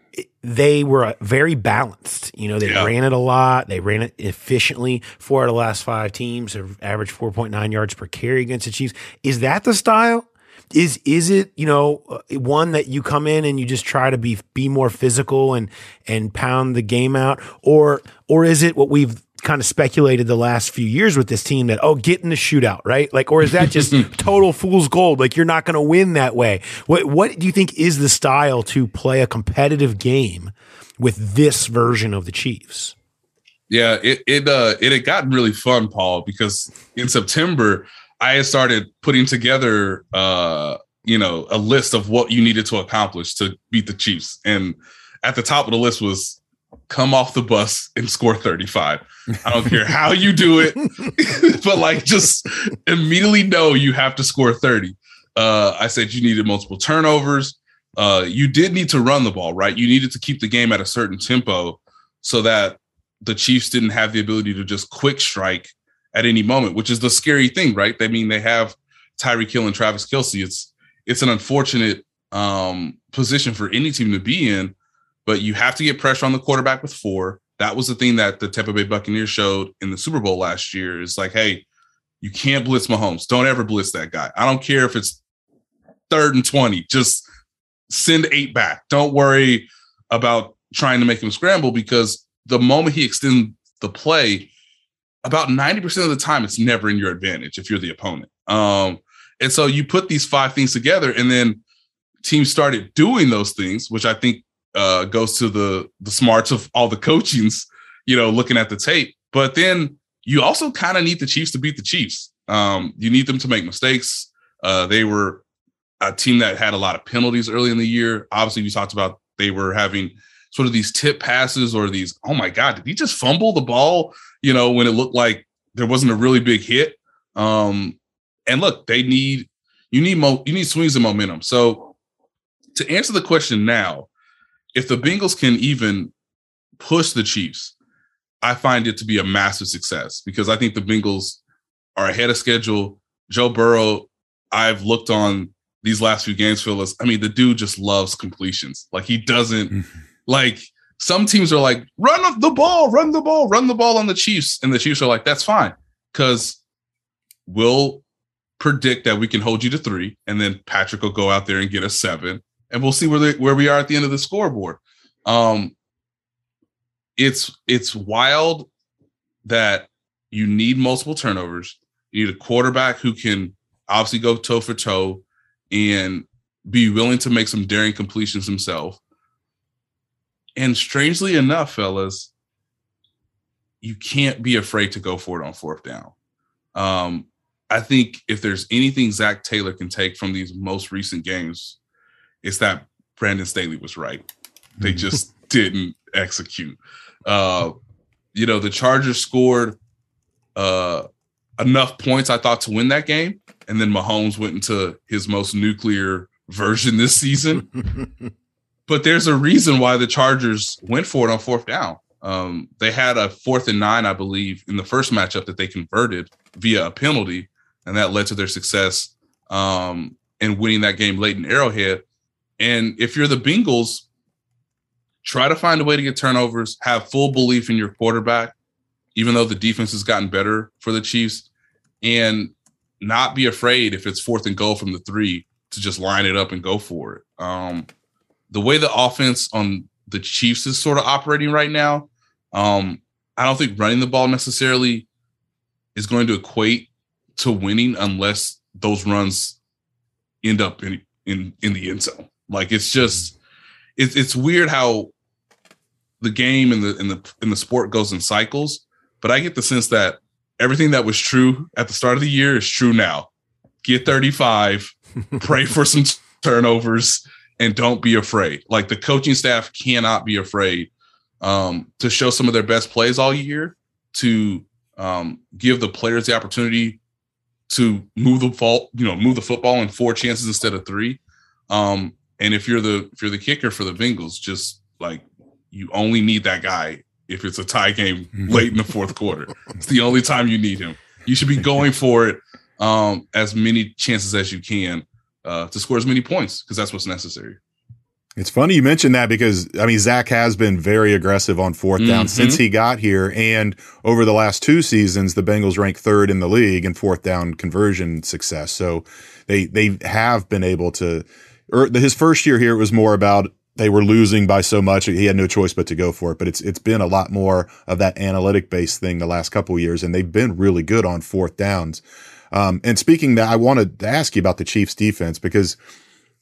[SPEAKER 3] they were very balanced. You know, they yeah. ran it a lot. They ran it efficiently. Four out of the last five teams have averaged four point nine yards per carry against the Chiefs. Is that the style? Is is it, you know, one that you come in and you just try to be be more physical and and pound the game out, or or is it what we've kind of speculated the last few years with this team that, oh, get in the shootout, right? Like, or is that just total fool's gold? Like, you're not going to win that way. What what do you think is the style to play a competitive game with this version of the Chiefs?
[SPEAKER 6] Yeah, it it uh it had gotten really fun, Paul, because in September I had started putting together, uh, you know, a list of what you needed to accomplish to beat the Chiefs. And at the top of the list was come off the bus and score thirty-five. I don't care how you do it, but like just immediately know you have to score thirty. Uh, I said you needed multiple turnovers. Uh, you did need to run the ball, right? You needed to keep the game at a certain tempo so that the Chiefs didn't have the ability to just quick strike at any moment, which is the scary thing, right? I mean, they have Tyreek Hill and Travis Kelce. It's it's an unfortunate um, position for any team to be in, but you have to get pressure on the quarterback with four. That was the thing that the Tampa Bay Buccaneers showed in the Super Bowl last year. It's like, hey, you can't blitz Mahomes. Don't ever blitz that guy. I don't care if it's third and twenty. Just send eight back. Don't worry about trying to make him scramble, because the moment he extends the play, about ninety percent of the time, it's never in your advantage if you're the opponent. Um, and so you put these five things together, and then teams started doing those things, which I think uh, goes to the the smarts of all the coachings, you know, looking at the tape. But then you also kind of need the Chiefs to beat the Chiefs. Um, you need them to make mistakes. Uh, they were a team that had a lot of penalties early in the year. Obviously, we talked about they were having sort of these tip passes or these, oh my God, did he just fumble the ball? You know, when it looked like there wasn't a really big hit. Um, and look, they need, you need, mo- you need swings and momentum. So to answer the question now, if the Bengals can even push the Chiefs, I find it to be a massive success because I think the Bengals are ahead of schedule. Joe Burrow, I've looked on these last few games, Phyllis. I mean, the dude just loves completions. Like he doesn't mm-hmm. like some teams are like, run the ball, run the ball, run the ball on the Chiefs. And the Chiefs are like, that's fine. Because we'll predict that we can hold you to three. And then Patrick will go out there and get a seven. And we'll see where they, where we are at the end of the scoreboard. Um, It's it's wild that you need multiple turnovers. You need a quarterback who can obviously go toe for toe and be willing to make some daring completions himself. And strangely enough, fellas, you can't be afraid to go for it on fourth down. Um, I think if there's anything Zach Taylor can take from these most recent games, it's that Brandon Staley was right. They just didn't execute. Uh, you know, the Chargers scored uh, enough points, I thought, to win that game. And then Mahomes went into his most nuclear version this season. But there's a reason why the Chargers went for it on fourth down. Um, they had a fourth and nine, I believe, in the first matchup that they converted via a penalty. And that led to their success um, in winning that game late in Arrowhead. And if you're the Bengals, try to find a way to get turnovers, have full belief in your quarterback, even though the defense has gotten better for the Chiefs, and not be afraid if it's fourth and goal from the three to just line it up and go for it. Um, the way the offense on the Chiefs is sort of operating right now, um, I don't think running the ball necessarily is going to equate to winning unless those runs end up in in, in the end zone. Like it's just it's it's weird how the game and the in the in the sport goes in cycles, but I get the sense that everything that was true at the start of the year is true now. Get thirty-five, pray for some turnovers, and don't be afraid. Like the coaching staff cannot be afraid um, to show some of their best plays all year, to um, give the players the opportunity to move the ball, you know, move the football in four chances instead of three. Um, and if you're the if you're the kicker for the Bengals, just like you only need that guy if it's a tie game late in the fourth quarter. It's the only time you need him. You should be going for it um, as many chances as you can uh, to score as many points because that's what's necessary.
[SPEAKER 4] It's funny you mentioned that because, I mean, Zach has been very aggressive on fourth down mm-hmm. since he got here. And over the last two seasons, the Bengals rank third in the league in fourth down conversion success. So they they have been able to er, – his first year here, it was more about they were losing by so much. He had no choice but to go for it. But it's it's been a lot more of that analytic-based thing the last couple of years, and they've been really good on fourth downs. Um, and speaking that, I wanted to ask you about the Chiefs' defense because –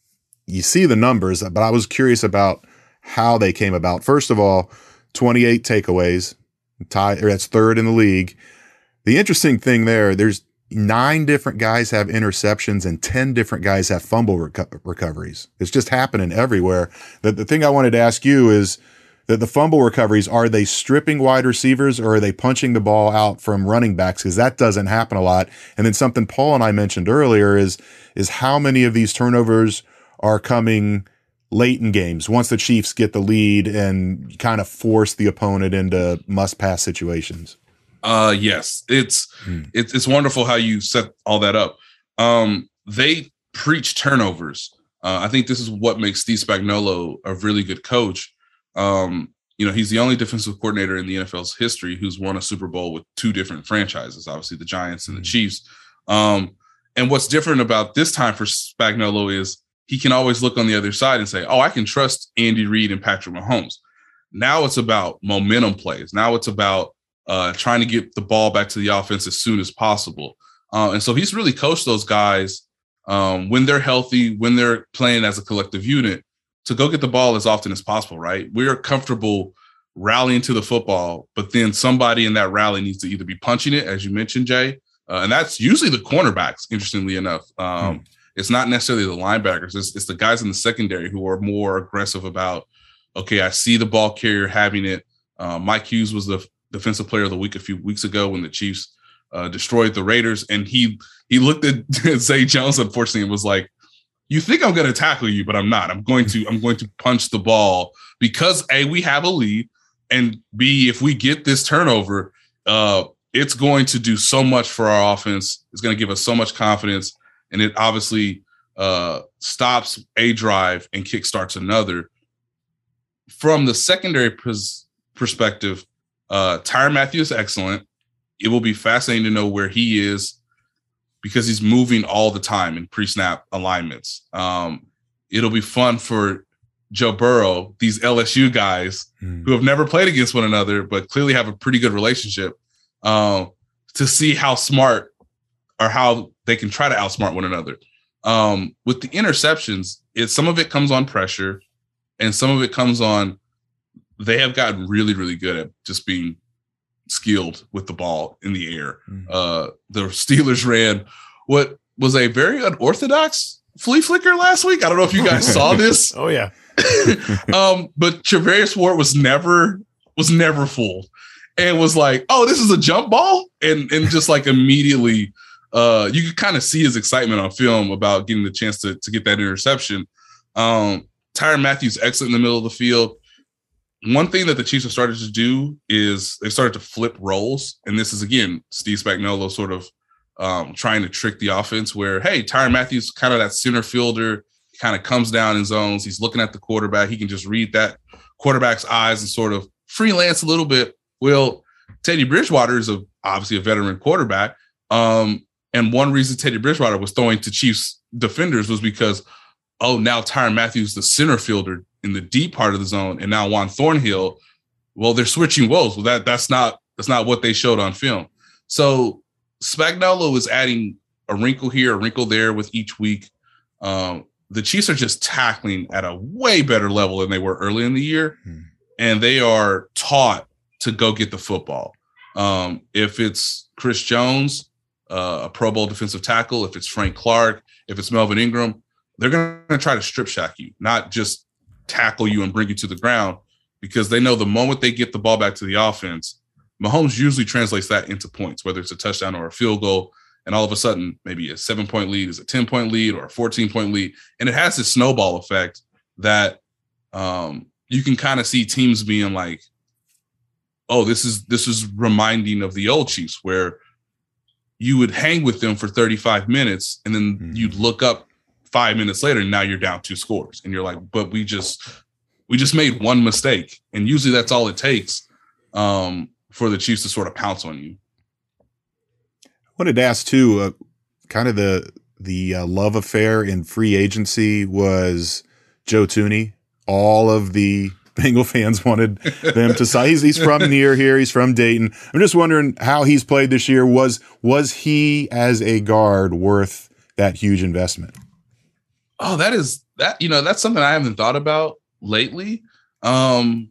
[SPEAKER 4] you see the numbers, but I was curious about how they came about. First of all, twenty-eight takeaways, tie, or that's third in the league. The interesting thing there, there's nine different guys have interceptions and ten different guys have fumble reco- recoveries. It's just happening everywhere. The, the thing I wanted to ask you is that the fumble recoveries, are they stripping wide receivers or are they punching the ball out from running backs? Because that doesn't happen a lot. And then something Paul and I mentioned earlier is, is how many of these turnovers are coming late in games once the Chiefs get the lead and kind of force the opponent into must-pass situations.
[SPEAKER 6] Uh, yes, it's hmm. it's it's wonderful how you set all that up. Um, they preach turnovers. Uh, I think this is what makes Steve Spagnuolo a really good coach. Um, you know, he's the only defensive coordinator in the N F L's history who's won a Super Bowl with two different franchises, obviously the Giants and the Chiefs. Um, and what's different about this time for Spagnuolo is he can always look on the other side and say, oh, I can trust Andy Reid and Patrick Mahomes. Now it's about momentum plays. Now it's about uh, trying to get the ball back to the offense as soon as possible. Uh, and so he's really coached those guys um, when they're healthy, when they're playing as a collective unit, to go get the ball as often as possible, right? We're comfortable rallying to the football, but then somebody in that rally needs to either be punching it, as you mentioned, Jay, uh, and that's usually the cornerbacks, interestingly enough. Um, hmm. It's not necessarily the linebackers. It's, it's the guys in the secondary who are more aggressive about, okay, I see the ball carrier having it. Uh, Mike Hughes was the defensive player of the week a few weeks ago when the Chiefs uh, destroyed the Raiders. And he he looked at Zay Jones, unfortunately, and was like, you think I'm going to tackle you, but I'm not. I'm going to I'm going to punch the ball because, A, we have a lead, and B, if we get this turnover, uh, it's going to do so much for our offense. It's going to give us so much confidence, and it obviously uh, stops a drive and kickstarts another. From the secondary pers- perspective, uh, Tyrann Mathieu is excellent. It will be fascinating to know where he is because he's moving all the time in pre-snap alignments. Um, it'll be fun for Joe Burrow, these L S U guys mm. who have never played against one another, but clearly have a pretty good relationship, uh, to see how smart or how they can try to outsmart one another. Um, with the interceptions, it, some of it comes on pressure and some of it comes on, they have gotten really, really good at just being skilled with the ball in the air. Mm. Uh, the Steelers ran what was a very unorthodox flea flicker last week. I don't know if you guys saw this.
[SPEAKER 3] Oh yeah.
[SPEAKER 6] um, but Charvarius Ward was never was never fooled and was like, "Oh, this is a jump ball," and and just like immediately, uh, you could kind of see his excitement on film about getting the chance to to get that interception. Um, Tyrann Mathieu's excellent in the middle of the field. One thing that the Chiefs have started to do is they started to flip roles, and this is again Steve Spagnuolo sort of um, trying to trick the offense. Where hey, Tyrann Mathieu's kind of that center fielder. Kind of comes down in zones. He's looking at the quarterback. He can just read that quarterback's eyes and sort of freelance a little bit. Well, Teddy Bridgewater is a, obviously a veteran quarterback. Um, and one reason Teddy Bridgewater was throwing to Chiefs defenders was because, oh, now Tyrann Mathieu's the center fielder in the deep part of the zone. And now Juan Thornhill, well, they're switching roles. Well, that that's not that's not what they showed on film. So Spagnuolo is adding a wrinkle here, a wrinkle there with each week. Um, The Chiefs are just tackling at a way better level than they were early in the year, hmm. and they are taught to go get the football. Um, if it's Chris Jones, uh, a Pro Bowl defensive tackle, if it's Frank Clark, if it's Melvin Ingram, they're going to try to strip sack you, not just tackle you and bring you to the ground, because they know the moment they get the ball back to the offense, Mahomes usually translates that into points, whether it's a touchdown or a field goal. And all of a sudden, maybe a seven-point lead is a ten-point lead or a fourteen-point lead. And it has this snowball effect that um, you can kind of see teams being like, oh, this is this is reminding of the old Chiefs where you would hang with them for thirty-five minutes and then mm-hmm. you'd look up five minutes later and now you're down two scores. And you're like, but we just we just made one mistake. And usually that's all it takes um, for the Chiefs to sort of pounce on you.
[SPEAKER 4] Wanted to ask too, uh, kind of the the uh, love affair in free agency was Joe Thuney. All of the Bengal fans wanted them to sign. He's, he's from near here. He's from Dayton. I'm just wondering how he's played this year. Was was he as a guard worth that huge investment?
[SPEAKER 6] Oh, that is that. You know, that's something I haven't thought about lately. Um,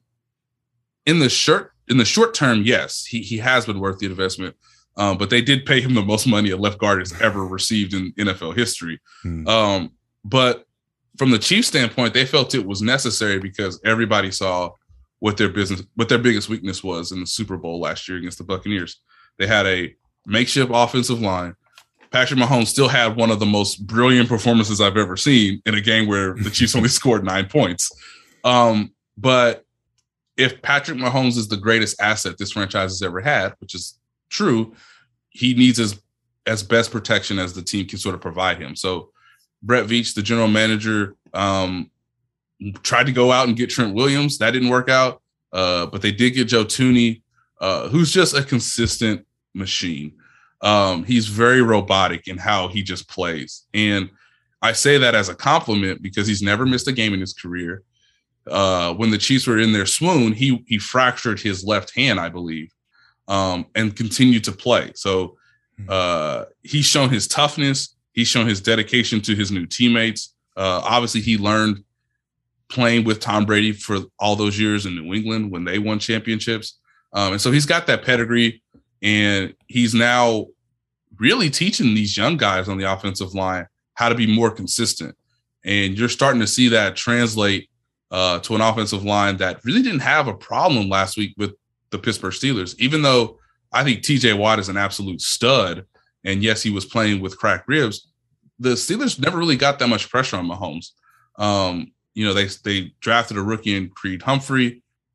[SPEAKER 6] in the short in the short term, yes, he he has been worth the investment. Um, but they did pay him the most money a left guard has ever received in N F L history. Hmm. Um, but from the Chiefs' standpoint, they felt it was necessary because everybody saw what their business, what their biggest weakness was in the Super Bowl last year against the Buccaneers. They had a makeshift offensive line. Patrick Mahomes still had one of the most brilliant performances I've ever seen in a game where the Chiefs only scored nine points. Um, but if Patrick Mahomes is the greatest asset this franchise has ever had, which is true, he needs as as best protection as the team can sort of provide him. So Brett Veach, the general manager, um, tried to go out and get Trent Williams. That didn't work out, uh, but they did get Joe Thuney, uh, who's just a consistent machine. Um, he's very robotic in how he just plays. And I say that as a compliment because he's never missed a game in his career. Uh, when the Chiefs were in their swoon, he he fractured his left hand, I believe. Um, and continue to play. So uh, he's shown his toughness. He's shown his dedication to his new teammates. Uh, obviously, he learned playing with Tom Brady for all those years in New England when they won championships. Um, and so he's got that pedigree, and he's now really teaching these young guys on the offensive line how to be more consistent. And you're starting to see that translate uh, to an offensive line that really didn't have a problem last week with the Pittsburgh Steelers, even though I think T J Watt is an absolute stud. And yes, he was playing with cracked ribs. The Steelers never really got that much pressure on Mahomes. Um, you know, they, they drafted a rookie in Creed Humphrey.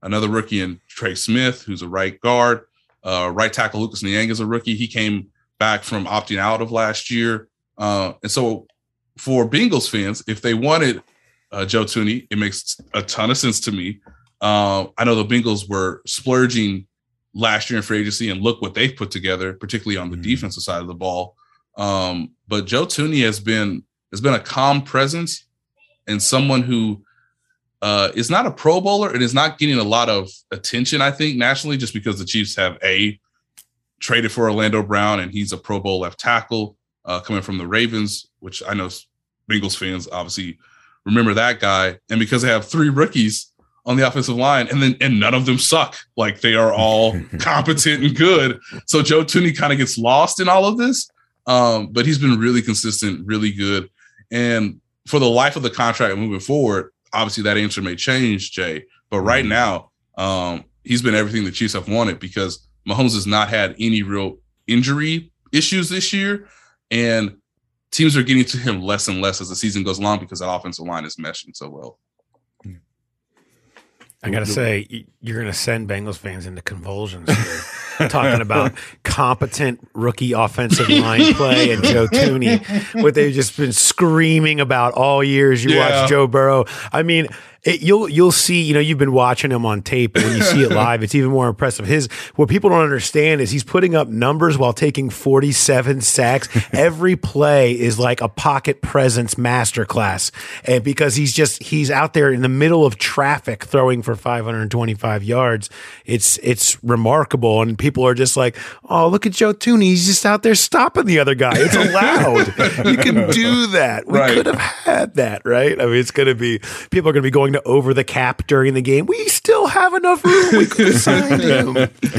[SPEAKER 6] another rookie in Trey Smith, who's a right guard. Uh, right tackle Lucas Niang is a rookie. He came back from opting out of last year. Uh, and so for Bengals fans, if they wanted uh, Joe Thuney, it makes a ton of sense to me. Uh, I know the Bengals were splurging last year in free agency, and look what they've put together, particularly on the mm-hmm. defensive side of the ball. Um, but Joe Thuney has been has been a calm presence and someone who uh, is not a Pro Bowler and is not getting a lot of attention, I think, nationally, just because the Chiefs have a traded for Orlando Brown, and he's a Pro Bowl left tackle uh, coming from the Ravens, which I know Bengals fans obviously remember that guy, and because they have three rookies on the offensive line, and then and none of them suck. Like, they are all competent and good. So Joe Thuney kind of gets lost in all of this, um, but he's been really consistent, really good. And for the life of the contract moving forward, obviously that answer may change, Jay. But right now, um, he's been everything the Chiefs have wanted, because Mahomes has not had any real injury issues this year, and teams are getting to him less and less as the season goes along because that offensive line is meshing so well.
[SPEAKER 3] I got to say, you're going to send Bengals fans into convulsions here, talking about competent rookie offensive line play and Joe Thuney, what they've just been screaming about all years. You
[SPEAKER 6] Yeah.
[SPEAKER 3] watch Joe Burrow. I mean, it, you'll you'll see, you know, you've been watching him on tape, and when you see it live, it's even more impressive. His what people don't understand is he's putting up numbers while taking forty-seven sacks. Every play is like a pocket presence masterclass, and because he's just he's out there in the middle of traffic throwing for five hundred twenty-five yards. It's it's remarkable, and people are just like, "Oh, look at Joe Thuney. He's just out there stopping the other guy. It's allowed. You can do that. We
[SPEAKER 6] Right.
[SPEAKER 3] could have had that, right? I mean, it's going to be people are going to be going to over the cap during the game. We still have enough room. We could have signed him.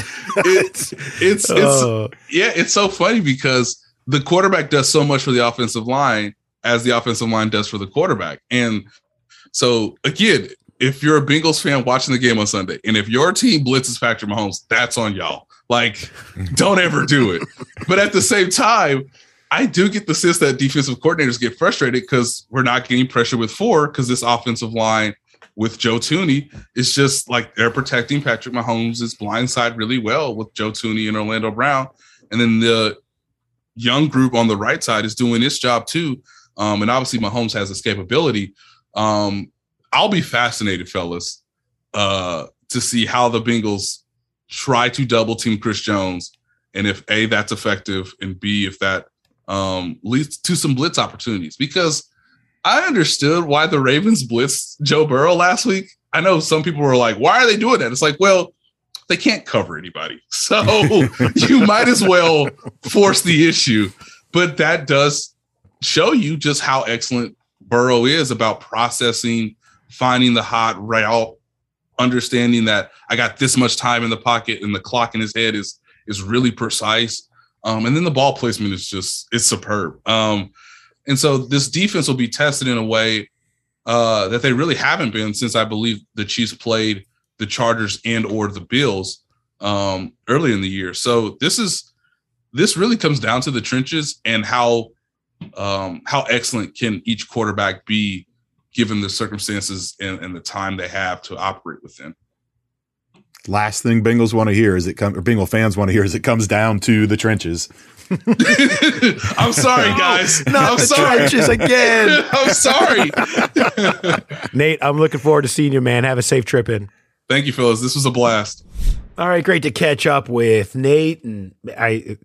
[SPEAKER 6] it's it's it's
[SPEAKER 3] Oh.
[SPEAKER 6] yeah, it's so funny because the quarterback does so much for the offensive line as the offensive line does for the quarterback. And so again, if you're a Bengals fan watching the game on Sunday, and if your team blitzes Patrick Mahomes, that's on y'all. Like, don't ever do it. But at the same time, I do get the sense that defensive coordinators get frustrated because we're not getting pressure with four, because this offensive line with Joe Thuney is just like they're protecting Patrick Mahomes' blind side really well with Joe Thuney and Orlando Brown. And then the young group on the right side is doing its job too. Um, and obviously Mahomes has escapability. Um, I'll be fascinated, fellas, uh, to see how the Bengals try to double team Chris Jones, and if A, that's effective, and B, if that um, leads to some blitz opportunities. Because I understood why the Ravens blitzed Joe Burrow last week. I know some people were like, why are they doing that? It's like, well, they can't cover anybody. So you might as well force the issue. But that does show you just how excellent Burrow is about processing, finding the hot route, understanding that I got this much time in the pocket, and the clock in his head is is really precise. Um, and then the ball placement is just, it's superb. Um, and so this defense will be tested in a way uh, that they really haven't been since I believe the Chiefs played the Chargers and or the Bills um, early in the year. So this is this really comes down to the trenches and how um, how excellent can each quarterback be given the circumstances and, and the time they have to operate within.
[SPEAKER 4] Last thing Bengals want to hear is it come or Bengal fans want to hear is it comes down to the trenches.
[SPEAKER 6] I'm sorry, guys.
[SPEAKER 3] Not
[SPEAKER 6] I'm
[SPEAKER 3] the
[SPEAKER 6] sorry.
[SPEAKER 3] trenches again.
[SPEAKER 6] I'm sorry.
[SPEAKER 3] Nate, I'm looking forward to seeing you, man. Have a safe trip in.
[SPEAKER 6] Thank you, fellas. This was a blast.
[SPEAKER 3] All right, great to catch up with Nate. And I,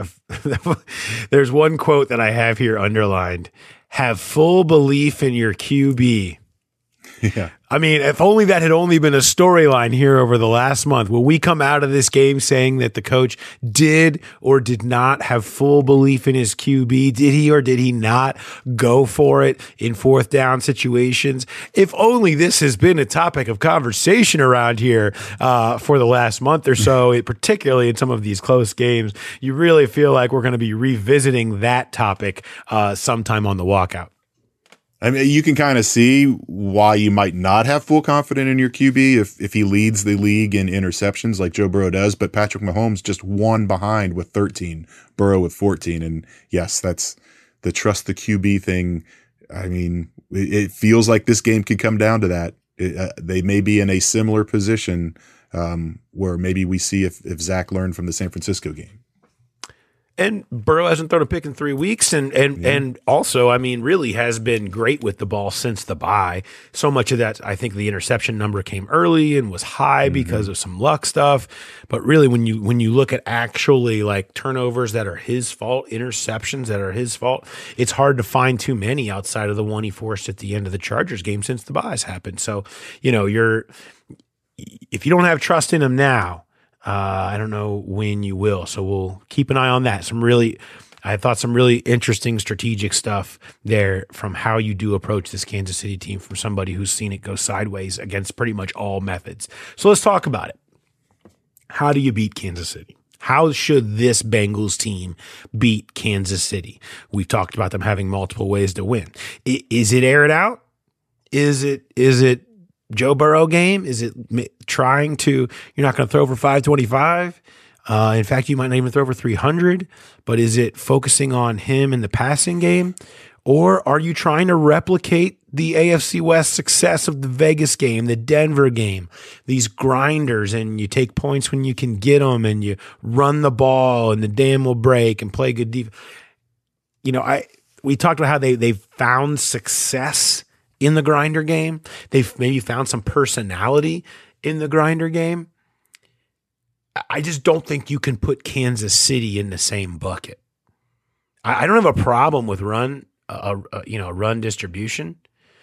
[SPEAKER 3] there's one quote that I have here underlined: "Have full belief in your Q B."
[SPEAKER 4] Yeah.
[SPEAKER 3] I mean, if only that had only been a storyline here over the last month. Will we come out of this game saying that the coach did or did not have full belief in his Q B? Did he or did he not go for it in fourth down situations? If only this has been a topic of conversation around here uh, for the last month or so, it, particularly in some of these close games. You really feel like we're going to be revisiting that topic uh, sometime on the walkout.
[SPEAKER 4] I mean, you can kind of see why you might not have full confidence in your Q B if, if he leads the league in interceptions like Joe Burrow does, but Patrick Mahomes just one behind with thirteen, Burrow with fourteen. And yes, that's the trust the Q B thing. I mean, it, it feels like this game could come down to that. it, uh, they may be in a similar position um, where maybe we see if, if Zach learned from the San Francisco game.
[SPEAKER 3] And Burrow hasn't thrown a pick in three weeks, and and yeah. and also, I mean, really has been great with the ball since the bye. So much of that, I think, the interception number came early and was high mm-hmm. because of some luck stuff. But really, when you when you look at actually like turnovers that are his fault, interceptions that are his fault, it's hard to find too many outside of the one he forced at the end of the Chargers game since the byes happened. So, you know, you're if you don't have trust in him now. Uh, I don't know when you will, so we'll keep an eye on that. Some really, I thought some really interesting strategic stuff there from how you do approach this Kansas City team from somebody who's seen it go sideways against pretty much all methods. So let's talk about it. How do you beat Kansas City? How should this Bengals team beat Kansas City? We've talked about them having multiple ways to win. I, is it air it out? Is it, is it, Joe Burrow game? Is it trying to, you're not going to throw for five twenty-five? Uh, in fact, you might not even throw for three hundred, but is it focusing on him in the passing game? Or are you trying to replicate the A F C West success of the Vegas game, the Denver game, these grinders, and you take points when you can get them and you run the ball and the dam will break and play good defense? You know, I, we talked about how they, they've found success in the grinder game. They've maybe found some personality in the grinder game. I just don't think you can put Kansas City in the same bucket. I, I don't have a problem with run, uh, uh, you know, run distribution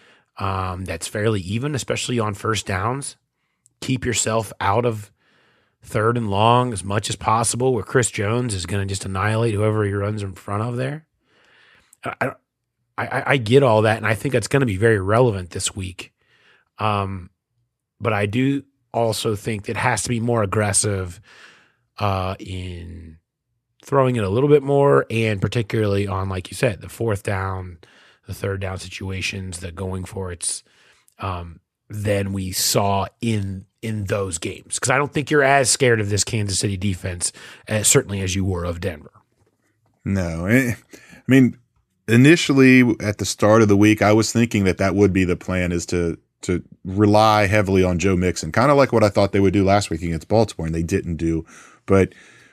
[SPEAKER 3] um, that's fairly even, especially on first downs. Keep yourself out of third and long as much as possible, where Chris Jones is going to just annihilate whoever he runs in front of there. I, I don't. I, I get all that, and I think that's going to be very relevant this week. Um, but I do also think it has to be more aggressive uh, in throwing it a little bit more, and particularly on, like you said, the fourth down, the third down situations, the going for it's um, than we saw in in those games. Because I don't think you're as scared of this Kansas City defense, as, certainly as you were of Denver.
[SPEAKER 4] No, I mean. Initially, at the start of the week, I was thinking that that would be the plan, is to to rely heavily on Joe Mixon, kind of like what I thought they would do last week against Baltimore, and they didn't do. But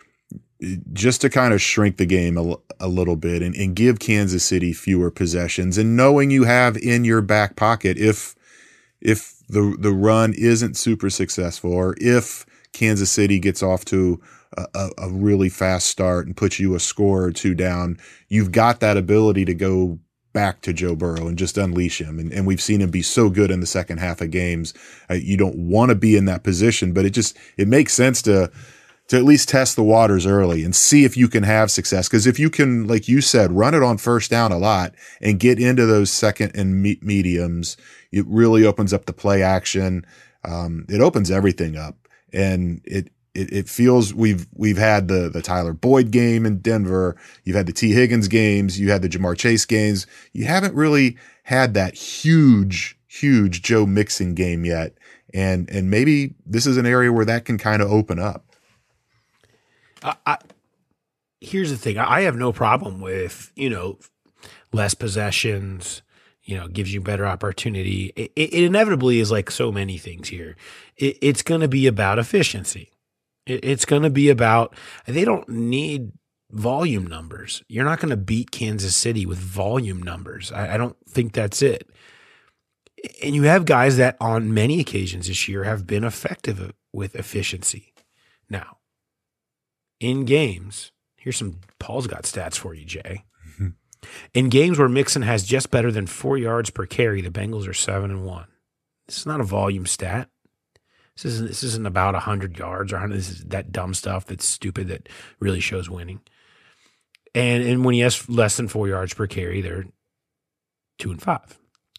[SPEAKER 4] just to kind of shrink the game a, a little bit and, and give Kansas City fewer possessions, and knowing you have in your back pocket, if if the the run isn't super successful, or if Kansas City gets off to A, a really fast start and puts you a score or two down, you've got that ability to go back to Joe Burrow and just unleash him. And, and we've seen him be so good in the second half of games. Uh, you don't want to be in that position, but it just, it makes sense to, to at least test the waters early and see if you can have success. Because if you can, like you said, run it on first down a lot and get into those second and me- mediums, it really opens up the play action. Um, it opens everything up. And it, It, it feels we've we've had the the Tyler Boyd game in Denver. You've had the T. Higgins games. You had the Jamar Chase games. You haven't really had that huge, huge Joe Mixon game yet. And and maybe this is an area where that can kind of open up.
[SPEAKER 3] I, I, here's the thing. I have no problem with, you know, less possessions, you know, gives you better opportunity. It, it inevitably is like so many things here. It, it's going to be about efficiency. It's going to be about, they don't need volume numbers. You're not going to beat Kansas City with volume numbers. I, I don't think that's it. And you have guys that on many occasions this year have been effective with efficiency. Now, in games, here's some, Paul's got stats for you, Jay. Mm-hmm. In games where Mixon has just better than four yards per carry, the Bengals are seven and one. This is not a volume stat. This isn't, this isn't about one hundred yards or one hundred, this is that dumb stuff that's stupid that really shows winning. And and when he has less than four yards per carry, they're two and five.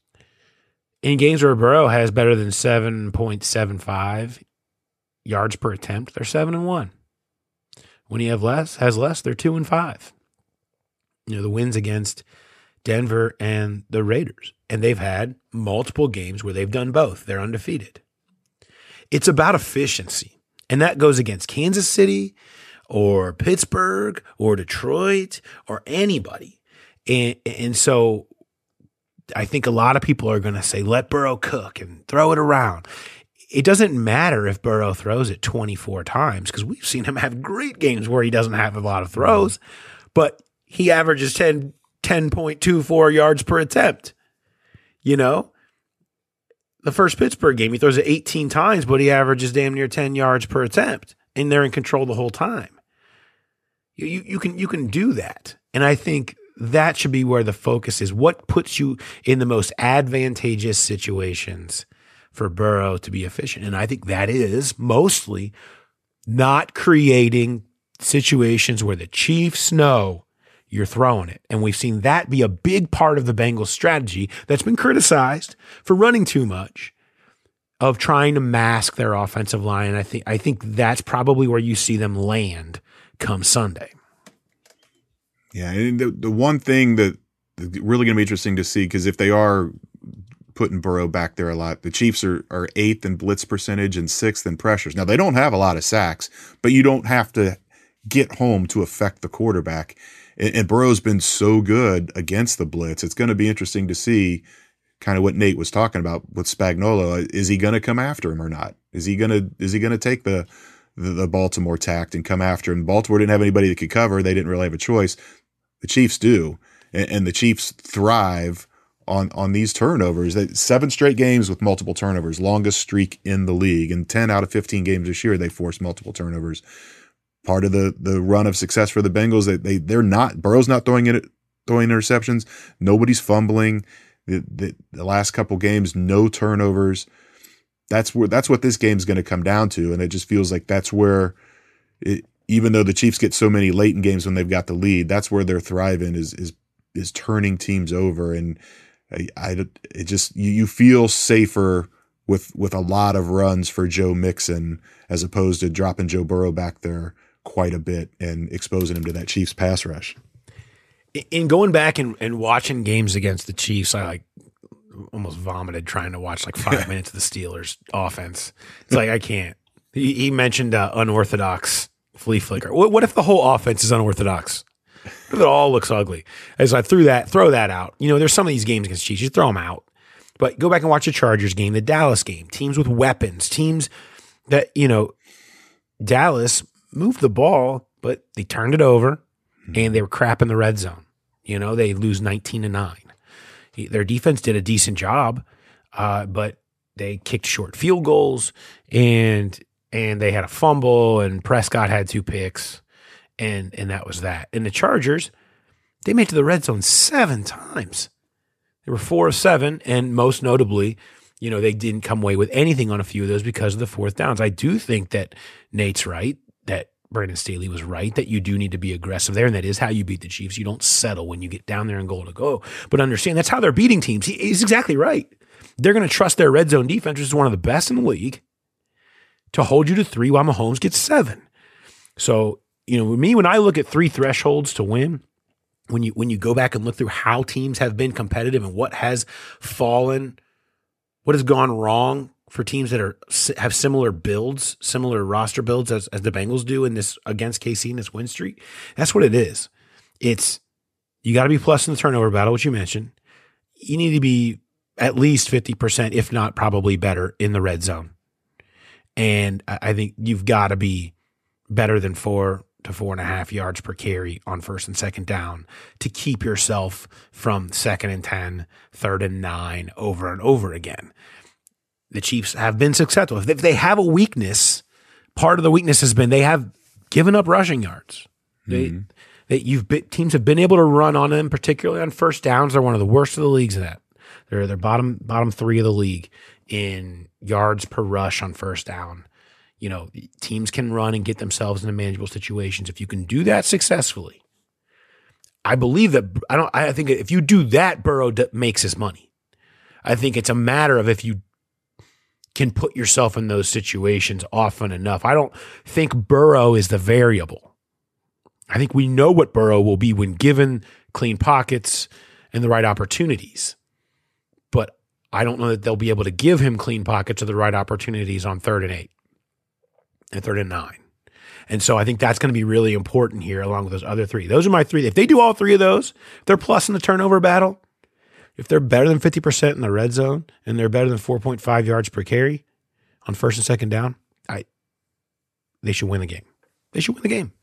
[SPEAKER 3] In games where Burrow has better than seven point seven five yards per attempt, they're seven and one. When he have less, has less, they're two and five. You know, the wins against Denver and the Raiders. And they've had multiple games where they've done both. They're undefeated. It's about efficiency. And that goes against Kansas City or Pittsburgh or Detroit or anybody. And, and so I think a lot of people are going to say, let Burrow cook and throw it around. It doesn't matter if Burrow throws it twenty-four times because we've seen him have great games where he doesn't have a lot of throws, but he averages ten, ten point two four yards per attempt. You know, the first Pittsburgh game, he throws it eighteen times, but he averages damn near ten yards per attempt, and they're in control the whole time. You, you, you can you can do that, and I think that should be where the focus is. What puts you in the most advantageous situations for Burrow to be efficient? And I think that is mostly not creating situations where the Chiefs know you're throwing it. And we've seen that be a big part of the Bengals strategy that's been criticized for running too much, of trying to mask their offensive line. And I think I think that's probably where you see them land come Sunday.
[SPEAKER 4] Yeah, and the, the one thing that really going to be interesting to see, because if they are putting Burrow back there a lot, the Chiefs are, are eighth in blitz percentage and sixth in pressures. Now, they don't have a lot of sacks, but you don't have to get home to affect the quarterback. And, and Burrow's been so good against the blitz. It's going to be interesting to see kind of what Nate was talking about with Spagnuolo. Is he going to come after him or not? Is he going to is he going to take the, the the Baltimore tact and come after him? Baltimore didn't have anybody that could cover. They didn't really have a choice. The Chiefs do, and, and the Chiefs thrive on on these turnovers. They, seven straight games with multiple turnovers, longest streak in the league, and ten out of fifteen games this year they forced multiple turnovers. Part of the the run of success for the Bengals, they they they're not Burrow's not throwing it throwing interceptions. Nobody's fumbling. The, the, the last couple games, no turnovers. That's where that's what this game's going to come down to, and it just feels like that's where it. Even though the Chiefs get so many late in games when they've got the lead, that's where they're thriving is is is turning teams over, and I, I it just you, you feel safer with with a lot of runs for Joe Mixon as opposed to dropping Joe Burrow back there quite a bit and exposing him to that Chiefs pass rush.
[SPEAKER 3] In going back and, and watching games against the Chiefs, I like almost vomited trying to watch like five minutes of the Steelers offense. It's like I can't. He, he mentioned uh, unorthodox flea flicker. What, what if the whole offense is unorthodox? What if it all looks ugly? As I threw that, throw that out. You know, there's some of these games against Chiefs, you throw them out. But go back and watch the Chargers game, the Dallas game, teams with weapons, teams that, you know, Dallas moved the ball, but they turned it over and they were crap in the red zone. You know, they lose nineteen to nine. Their defense did a decent job, uh, but they kicked short field goals and and they had a fumble, and Prescott had two picks, and and that was that. And the Chargers, they made it to the red zone seven times. They were four of seven, and most notably, you know, they didn't come away with anything on a few of those because of the fourth downs. I do think that Nate's right, that Brandon Staley was right, that you do need to be aggressive there, and that is how you beat the Chiefs. You don't settle when you get down there and goal to go. But understand, that's how they're beating teams. He, he's exactly right. They're going to trust their red zone defense, which is one of the best in the league, to hold you to three while Mahomes gets seven. So, you know, with me, when I look at three thresholds to win, when you when you go back and look through how teams have been competitive and what has fallen, what has gone wrong for teams that are have similar builds, similar roster builds as, as the Bengals do in this against K C in this win streak, that's what it is. It's you got to be plus in the turnover battle, which you mentioned. You need to be at least fifty percent, if not probably better, in the red zone. And I think you've got to be better than four to four and a half yards per carry on first and second down to keep yourself from second and ten, third and nine over and over again. The Chiefs have been successful. If they have a weakness, part of the weakness has been they have given up rushing yards. They, mm-hmm. they you've been, teams have been able to run on them, particularly on first downs. They're one of the worst of the leagues in that. They're they're bottom bottom three of the league in yards per rush on first down. You know, teams can run and get themselves into manageable situations. If you can do that successfully, I believe that I don't. I think if you do that, Burrow d- makes his money. I think it's a matter of if you can put yourself in those situations often enough. I don't think Burrow is the variable. I think we know what Burrow will be when given clean pockets and the right opportunities. But I don't know that they'll be able to give him clean pockets or the right opportunities on third and eight and third and nine. And so I think that's going to be really important here along with those other three. Those are my three. If they do all three of those, they're plus in the turnover battle. if they're better than fifty percent in the red zone and they're better than four point five yards per carry on first and second down, I they should win the game. They should win the game.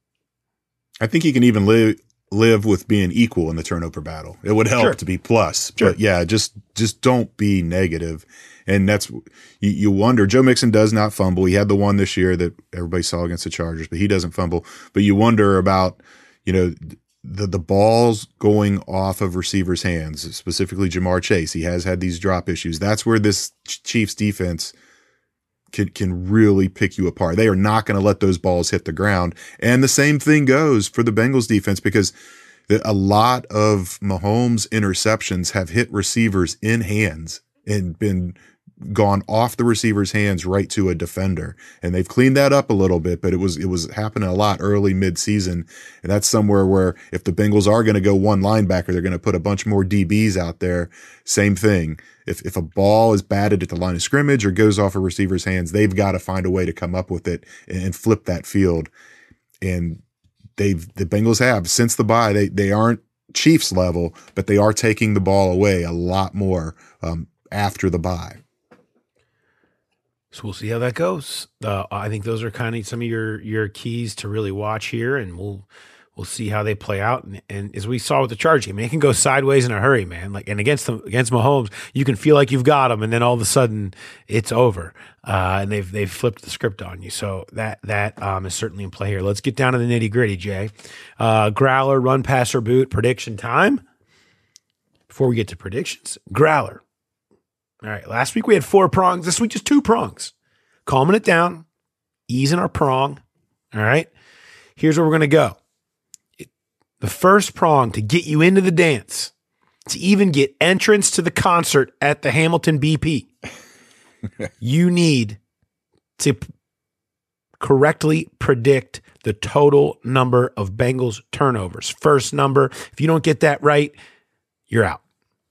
[SPEAKER 4] I think you can even live live with being equal in the turnover battle. It would help
[SPEAKER 3] Sure.
[SPEAKER 4] to be plus,
[SPEAKER 3] Sure.
[SPEAKER 4] but yeah, just just don't be negative. And that's you, you wonder. Joe Mixon does not fumble. He had the one this year that everybody saw against the Chargers, but he doesn't fumble. But you wonder about you know the the balls going off of receivers' hands, specifically Jamar Chase. He has had these drop issues. That's where this Chiefs defense can can really pick you apart. They are not going to let those balls hit the ground. And the same thing goes for the Bengals defense, because the, a lot of Mahomes' interceptions have hit receivers in hands and been gone off the receiver's hands right to a defender. And they've cleaned that up a little bit, but it was it was happening a lot early mid-season. And that's somewhere where if the Bengals are going to go one linebacker, they're going to put a bunch more D Bs out there. Same thing. If if a ball is batted at the line of scrimmage or goes off a receiver's hands, they've got to find a way to come up with it and flip that field. And they've the Bengals have since the bye. They they aren't Chiefs level, but they are taking the ball away a lot more um, after the bye.
[SPEAKER 3] So we'll see how that goes. Uh, I think those are kind of some of your your keys to really watch here, and we'll we'll see how they play out. And, and as we saw with the Chargers game, it can go sideways in a hurry, man. Like and against them, against Mahomes, you can feel like you've got them, and then all of a sudden it's over, uh, and they've they've flipped the script on you. So that that um, is certainly in play here. Let's get down to the nitty gritty, Jay. Uh, Growler, run, pass, or boot prediction time. Before we get to predictions, Growler. All right, last week we had four prongs. This week just two prongs. Calming it down, easing our prong. All right, here's where we're going to go. It, the first prong to get you into the dance, to even get entrance to the concert at the Hamilton B P, you need to p- correctly predict the total number of Bengals turnovers. First number. If you don't get that right, you're out.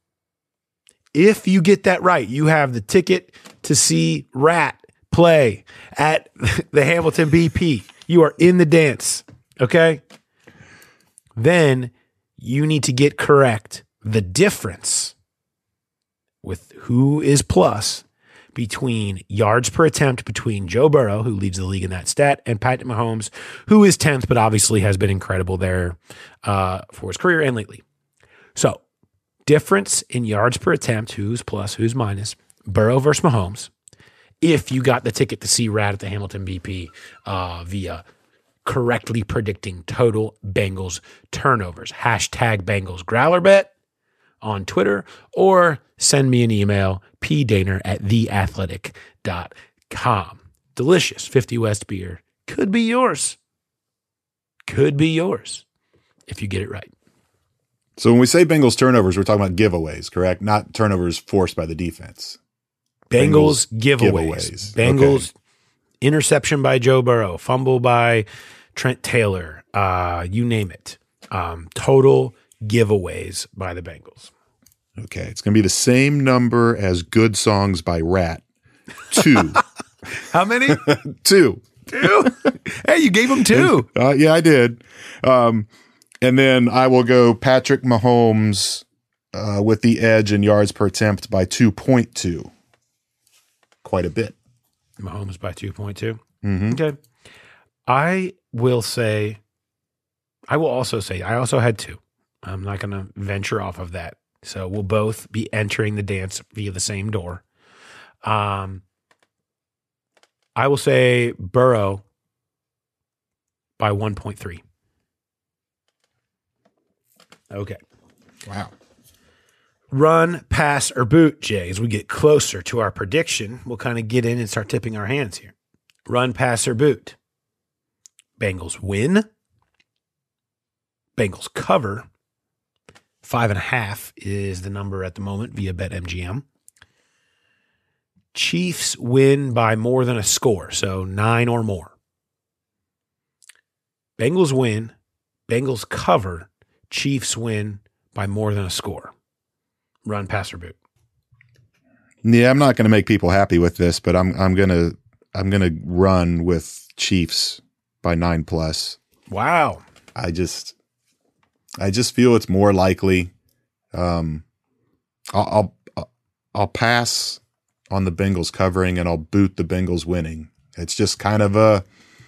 [SPEAKER 3] If you get that right, you have the ticket to see Rat play at the Hamilton B P. You are in the dance, okay? Then you need to get correct the difference with who is plus between yards per attempt between Joe Burrow, who leads the league in that stat, and Patrick Mahomes, who is tenth, but obviously has been incredible there uh, for his career and lately. So, difference in yards per attempt, who's plus, who's minus, Burrow versus Mahomes, if you got the ticket to see Rat at the Hamilton B P uh, via correctly predicting total Bengals turnovers. Hashtag Bengals Growler Bet on Twitter, or send me an email, pdaner at the athletic dot com. Delicious fifty West beer. Could be yours. Could be yours if you get it right.
[SPEAKER 4] So when we say Bengals turnovers, we're talking about giveaways, correct? Not turnovers forced by the defense.
[SPEAKER 3] Bengals,
[SPEAKER 4] Bengals
[SPEAKER 3] giveaways.
[SPEAKER 4] giveaways.
[SPEAKER 3] Bengals
[SPEAKER 4] Okay.
[SPEAKER 3] interception by Joe Burrow, fumble by Trent Taylor, uh, you name it. Um, total giveaways by the Bengals.
[SPEAKER 4] Okay, it's going to be the same number as Good Songs by Rat. Two.
[SPEAKER 3] How many?
[SPEAKER 4] Two.
[SPEAKER 3] Two? Hey, you gave him two.
[SPEAKER 4] Uh, yeah, I did. Um, and then I will go Patrick Mahomes uh, with the edge in yards per attempt by two point two. Quite a bit.
[SPEAKER 3] Mahomes by two point two.
[SPEAKER 4] Mm-hmm.
[SPEAKER 3] Okay. I will say, I will also say, I also had two. I'm not going to venture off of that. So we'll both be entering the dance via the same door. Um, I will say Burrow by one point three. Okay.
[SPEAKER 4] Wow.
[SPEAKER 3] Run, pass, or boot, Jay. As we get closer to our prediction, we'll kind of get in and start tipping our hands here. Run, pass, or boot. Bengals win. Bengals cover. Five and a half is the number at the moment via BetMGM. Chiefs win by more than a score, so nine or more. Bengals win. Bengals cover. Chiefs win by more than a score. Run, pass, or boot.
[SPEAKER 4] Yeah, I'm not going to make people happy with this, but I'm I'm gonna I'm gonna run with Chiefs by nine plus.
[SPEAKER 3] Wow.
[SPEAKER 4] I just I just feel it's more likely. Um, I'll, I'll I'll pass on the Bengals covering, and I'll boot the Bengals winning. It's just kind of a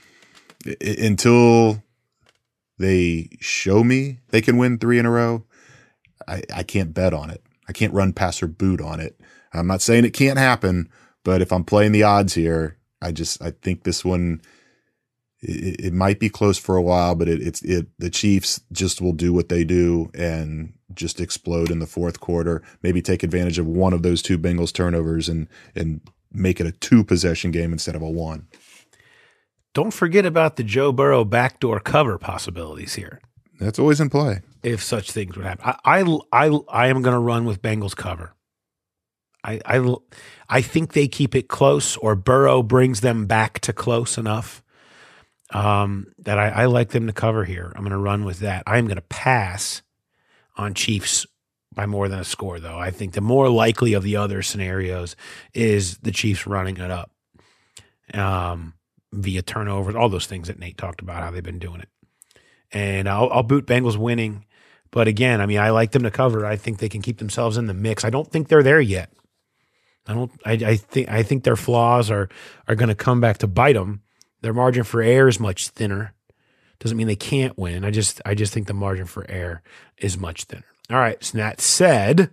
[SPEAKER 4] until they show me they can win three in a row, I, I can't bet on it. I can't run, pass, or boot on it. I'm not saying it can't happen, but if I'm playing the odds here, I just I think this one it, it might be close for a while, but it, it's it the Chiefs just will do what they do and just explode in the fourth quarter. Maybe take advantage of one of those two Bengals turnovers and and make it a two possession game instead of a one.
[SPEAKER 3] Don't forget about the Joe Burrow backdoor cover possibilities here.
[SPEAKER 4] That's always in play. If
[SPEAKER 3] such things would happen. I I I, I am going to run with Bengals cover. I, I, I think they keep it close, or Burrow brings them back to close enough um, that I, I like them to cover here. I'm going to run with that. I'm going to pass on Chiefs by more than a score, though. I think the more likely of the other scenarios is the Chiefs running it up um, via turnovers, all those things that Nate talked about, how they've been doing it. And I'll, I'll boot Bengals winning. But again, I mean, I like them to cover. I think they can keep themselves in the mix. I don't think they're there yet. I don't. I, I think. I think their flaws are are going to come back to bite them. Their margin for error is much thinner. Doesn't mean they can't win. I just. I just think the margin for error is much thinner. All right. So that said,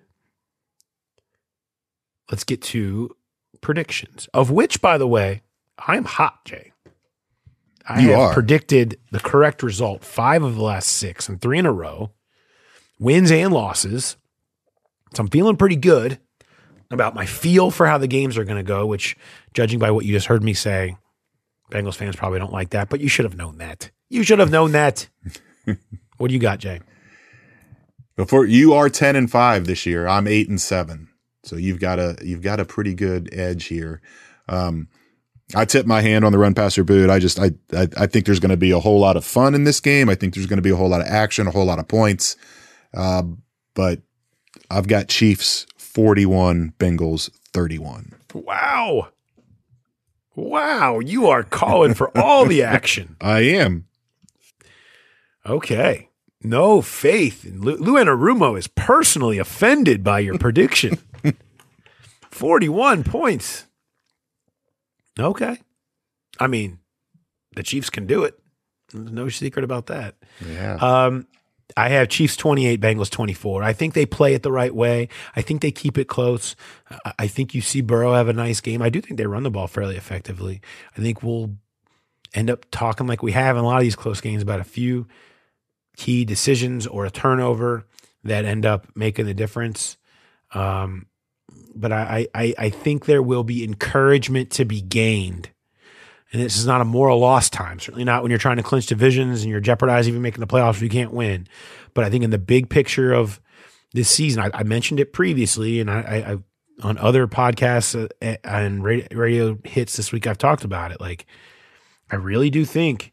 [SPEAKER 3] let's get to predictions. Of which, by the way, I'm hot, Jay. I
[SPEAKER 4] you
[SPEAKER 3] have
[SPEAKER 4] are.
[SPEAKER 3] predicted the correct result five of the last six and three in a row, wins and losses. So I'm feeling pretty good about my feel for how the games are going to go, which, judging by what you just heard me say, Bengals fans probably don't like that, but you should have known that. You should have known that. What do you got, Jay?
[SPEAKER 4] Before you are ten and five this year, I'm eight and seven. So you've got a you've got a pretty good edge here. Um, I tip my hand on the run, pass, or boot. I just I I, I think there's going to be a whole lot of fun in this game. I think there's going to be a whole lot of action, a whole lot of points. Uh, but I've got Chiefs forty-one, Bengals thirty-one.
[SPEAKER 3] Wow. Wow. You are calling for all the action.
[SPEAKER 4] I am.
[SPEAKER 3] Okay. No faith. Lou, Lou Anarumo is personally offended by your prediction. forty-one points. Okay. I mean, the Chiefs can do it. There's no secret about that.
[SPEAKER 4] Yeah.
[SPEAKER 3] Um, I have Chiefs twenty-eight, Bengals twenty-four. I think they play it the right way. I think they keep it close. I think you see Burrow have a nice game. I do think they run the ball fairly effectively. I think we'll end up talking like we have in a lot of these close games about a few key decisions or a turnover that end up making the difference. Um, but I, I, I think there will be encouragement to be gained. And this is not a moral loss time, certainly not when you're trying to clinch divisions and you're jeopardizing even making the playoffs if you can't win. But I think in the big picture of this season, I, I mentioned it previously, and I, I, I on other podcasts uh, and radio, radio hits this week, I've talked about it. Like, I really do think,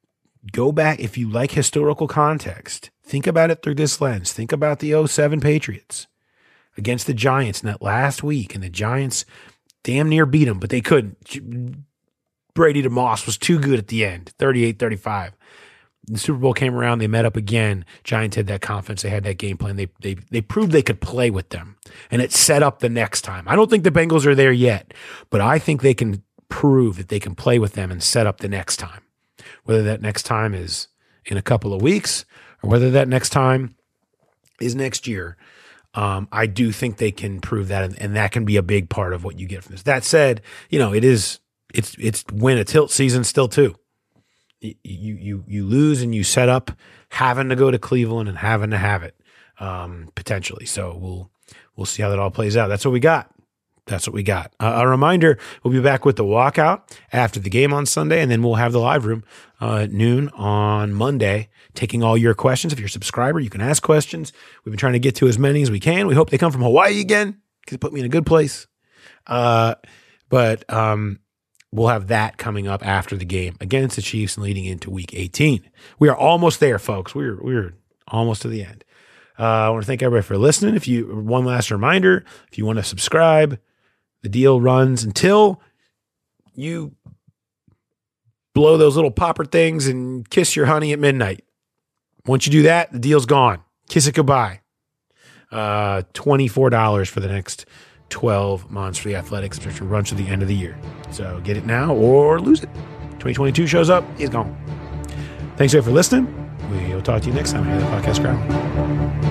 [SPEAKER 3] go back, if you like historical context, think about it through this lens. Think about the oh seven Patriots against the Giants in that last week, and the Giants damn near beat them, but they couldn't. Brady to Moss was too good at the end, thirty-eight thirty-five. The Super Bowl came around, they met up again. Giants had that confidence, they had that game plan. They they they proved they could play with them, and it set up the next time. I don't think the Bengals are there yet, but I think they can prove that they can play with them and set up the next time. Whether that next time is in a couple of weeks or whether that next time is next year, um, I do think they can prove that, and, and that can be a big part of what you get from this. That said, you know, it is it's it's win a tilt season still too. You you you lose and you set up having to go to Cleveland and having to have it um, potentially. So we'll we'll see how that all plays out. That's what we got. That's what we got. Uh, a reminder, we'll be back with the walkout after the game on Sunday, and then we'll have the live room uh, at noon on Monday, taking all your questions. If you're a subscriber, you can ask questions. We've been trying to get to as many as we can. We hope they come from Hawaii again, because it put me in a good place. Uh, but um, we'll have that coming up after the game against the Chiefs and leading into week eighteen. We are almost there, folks. We're, we're almost to the end. Uh, I want to thank everybody for listening. If you, one last reminder, if you want to subscribe, the deal runs until you blow those little popper things and kiss your honey at midnight. Once you do that, the deal's gone. Kiss it goodbye. uh, twenty-four dollars for the next twelve months for the Athletic subscription runs to the end of the year. So get it now or lose it. twenty twenty-two shows up, he's gone. Thanks for listening. We'll talk to you next time on the Podcast Crowd.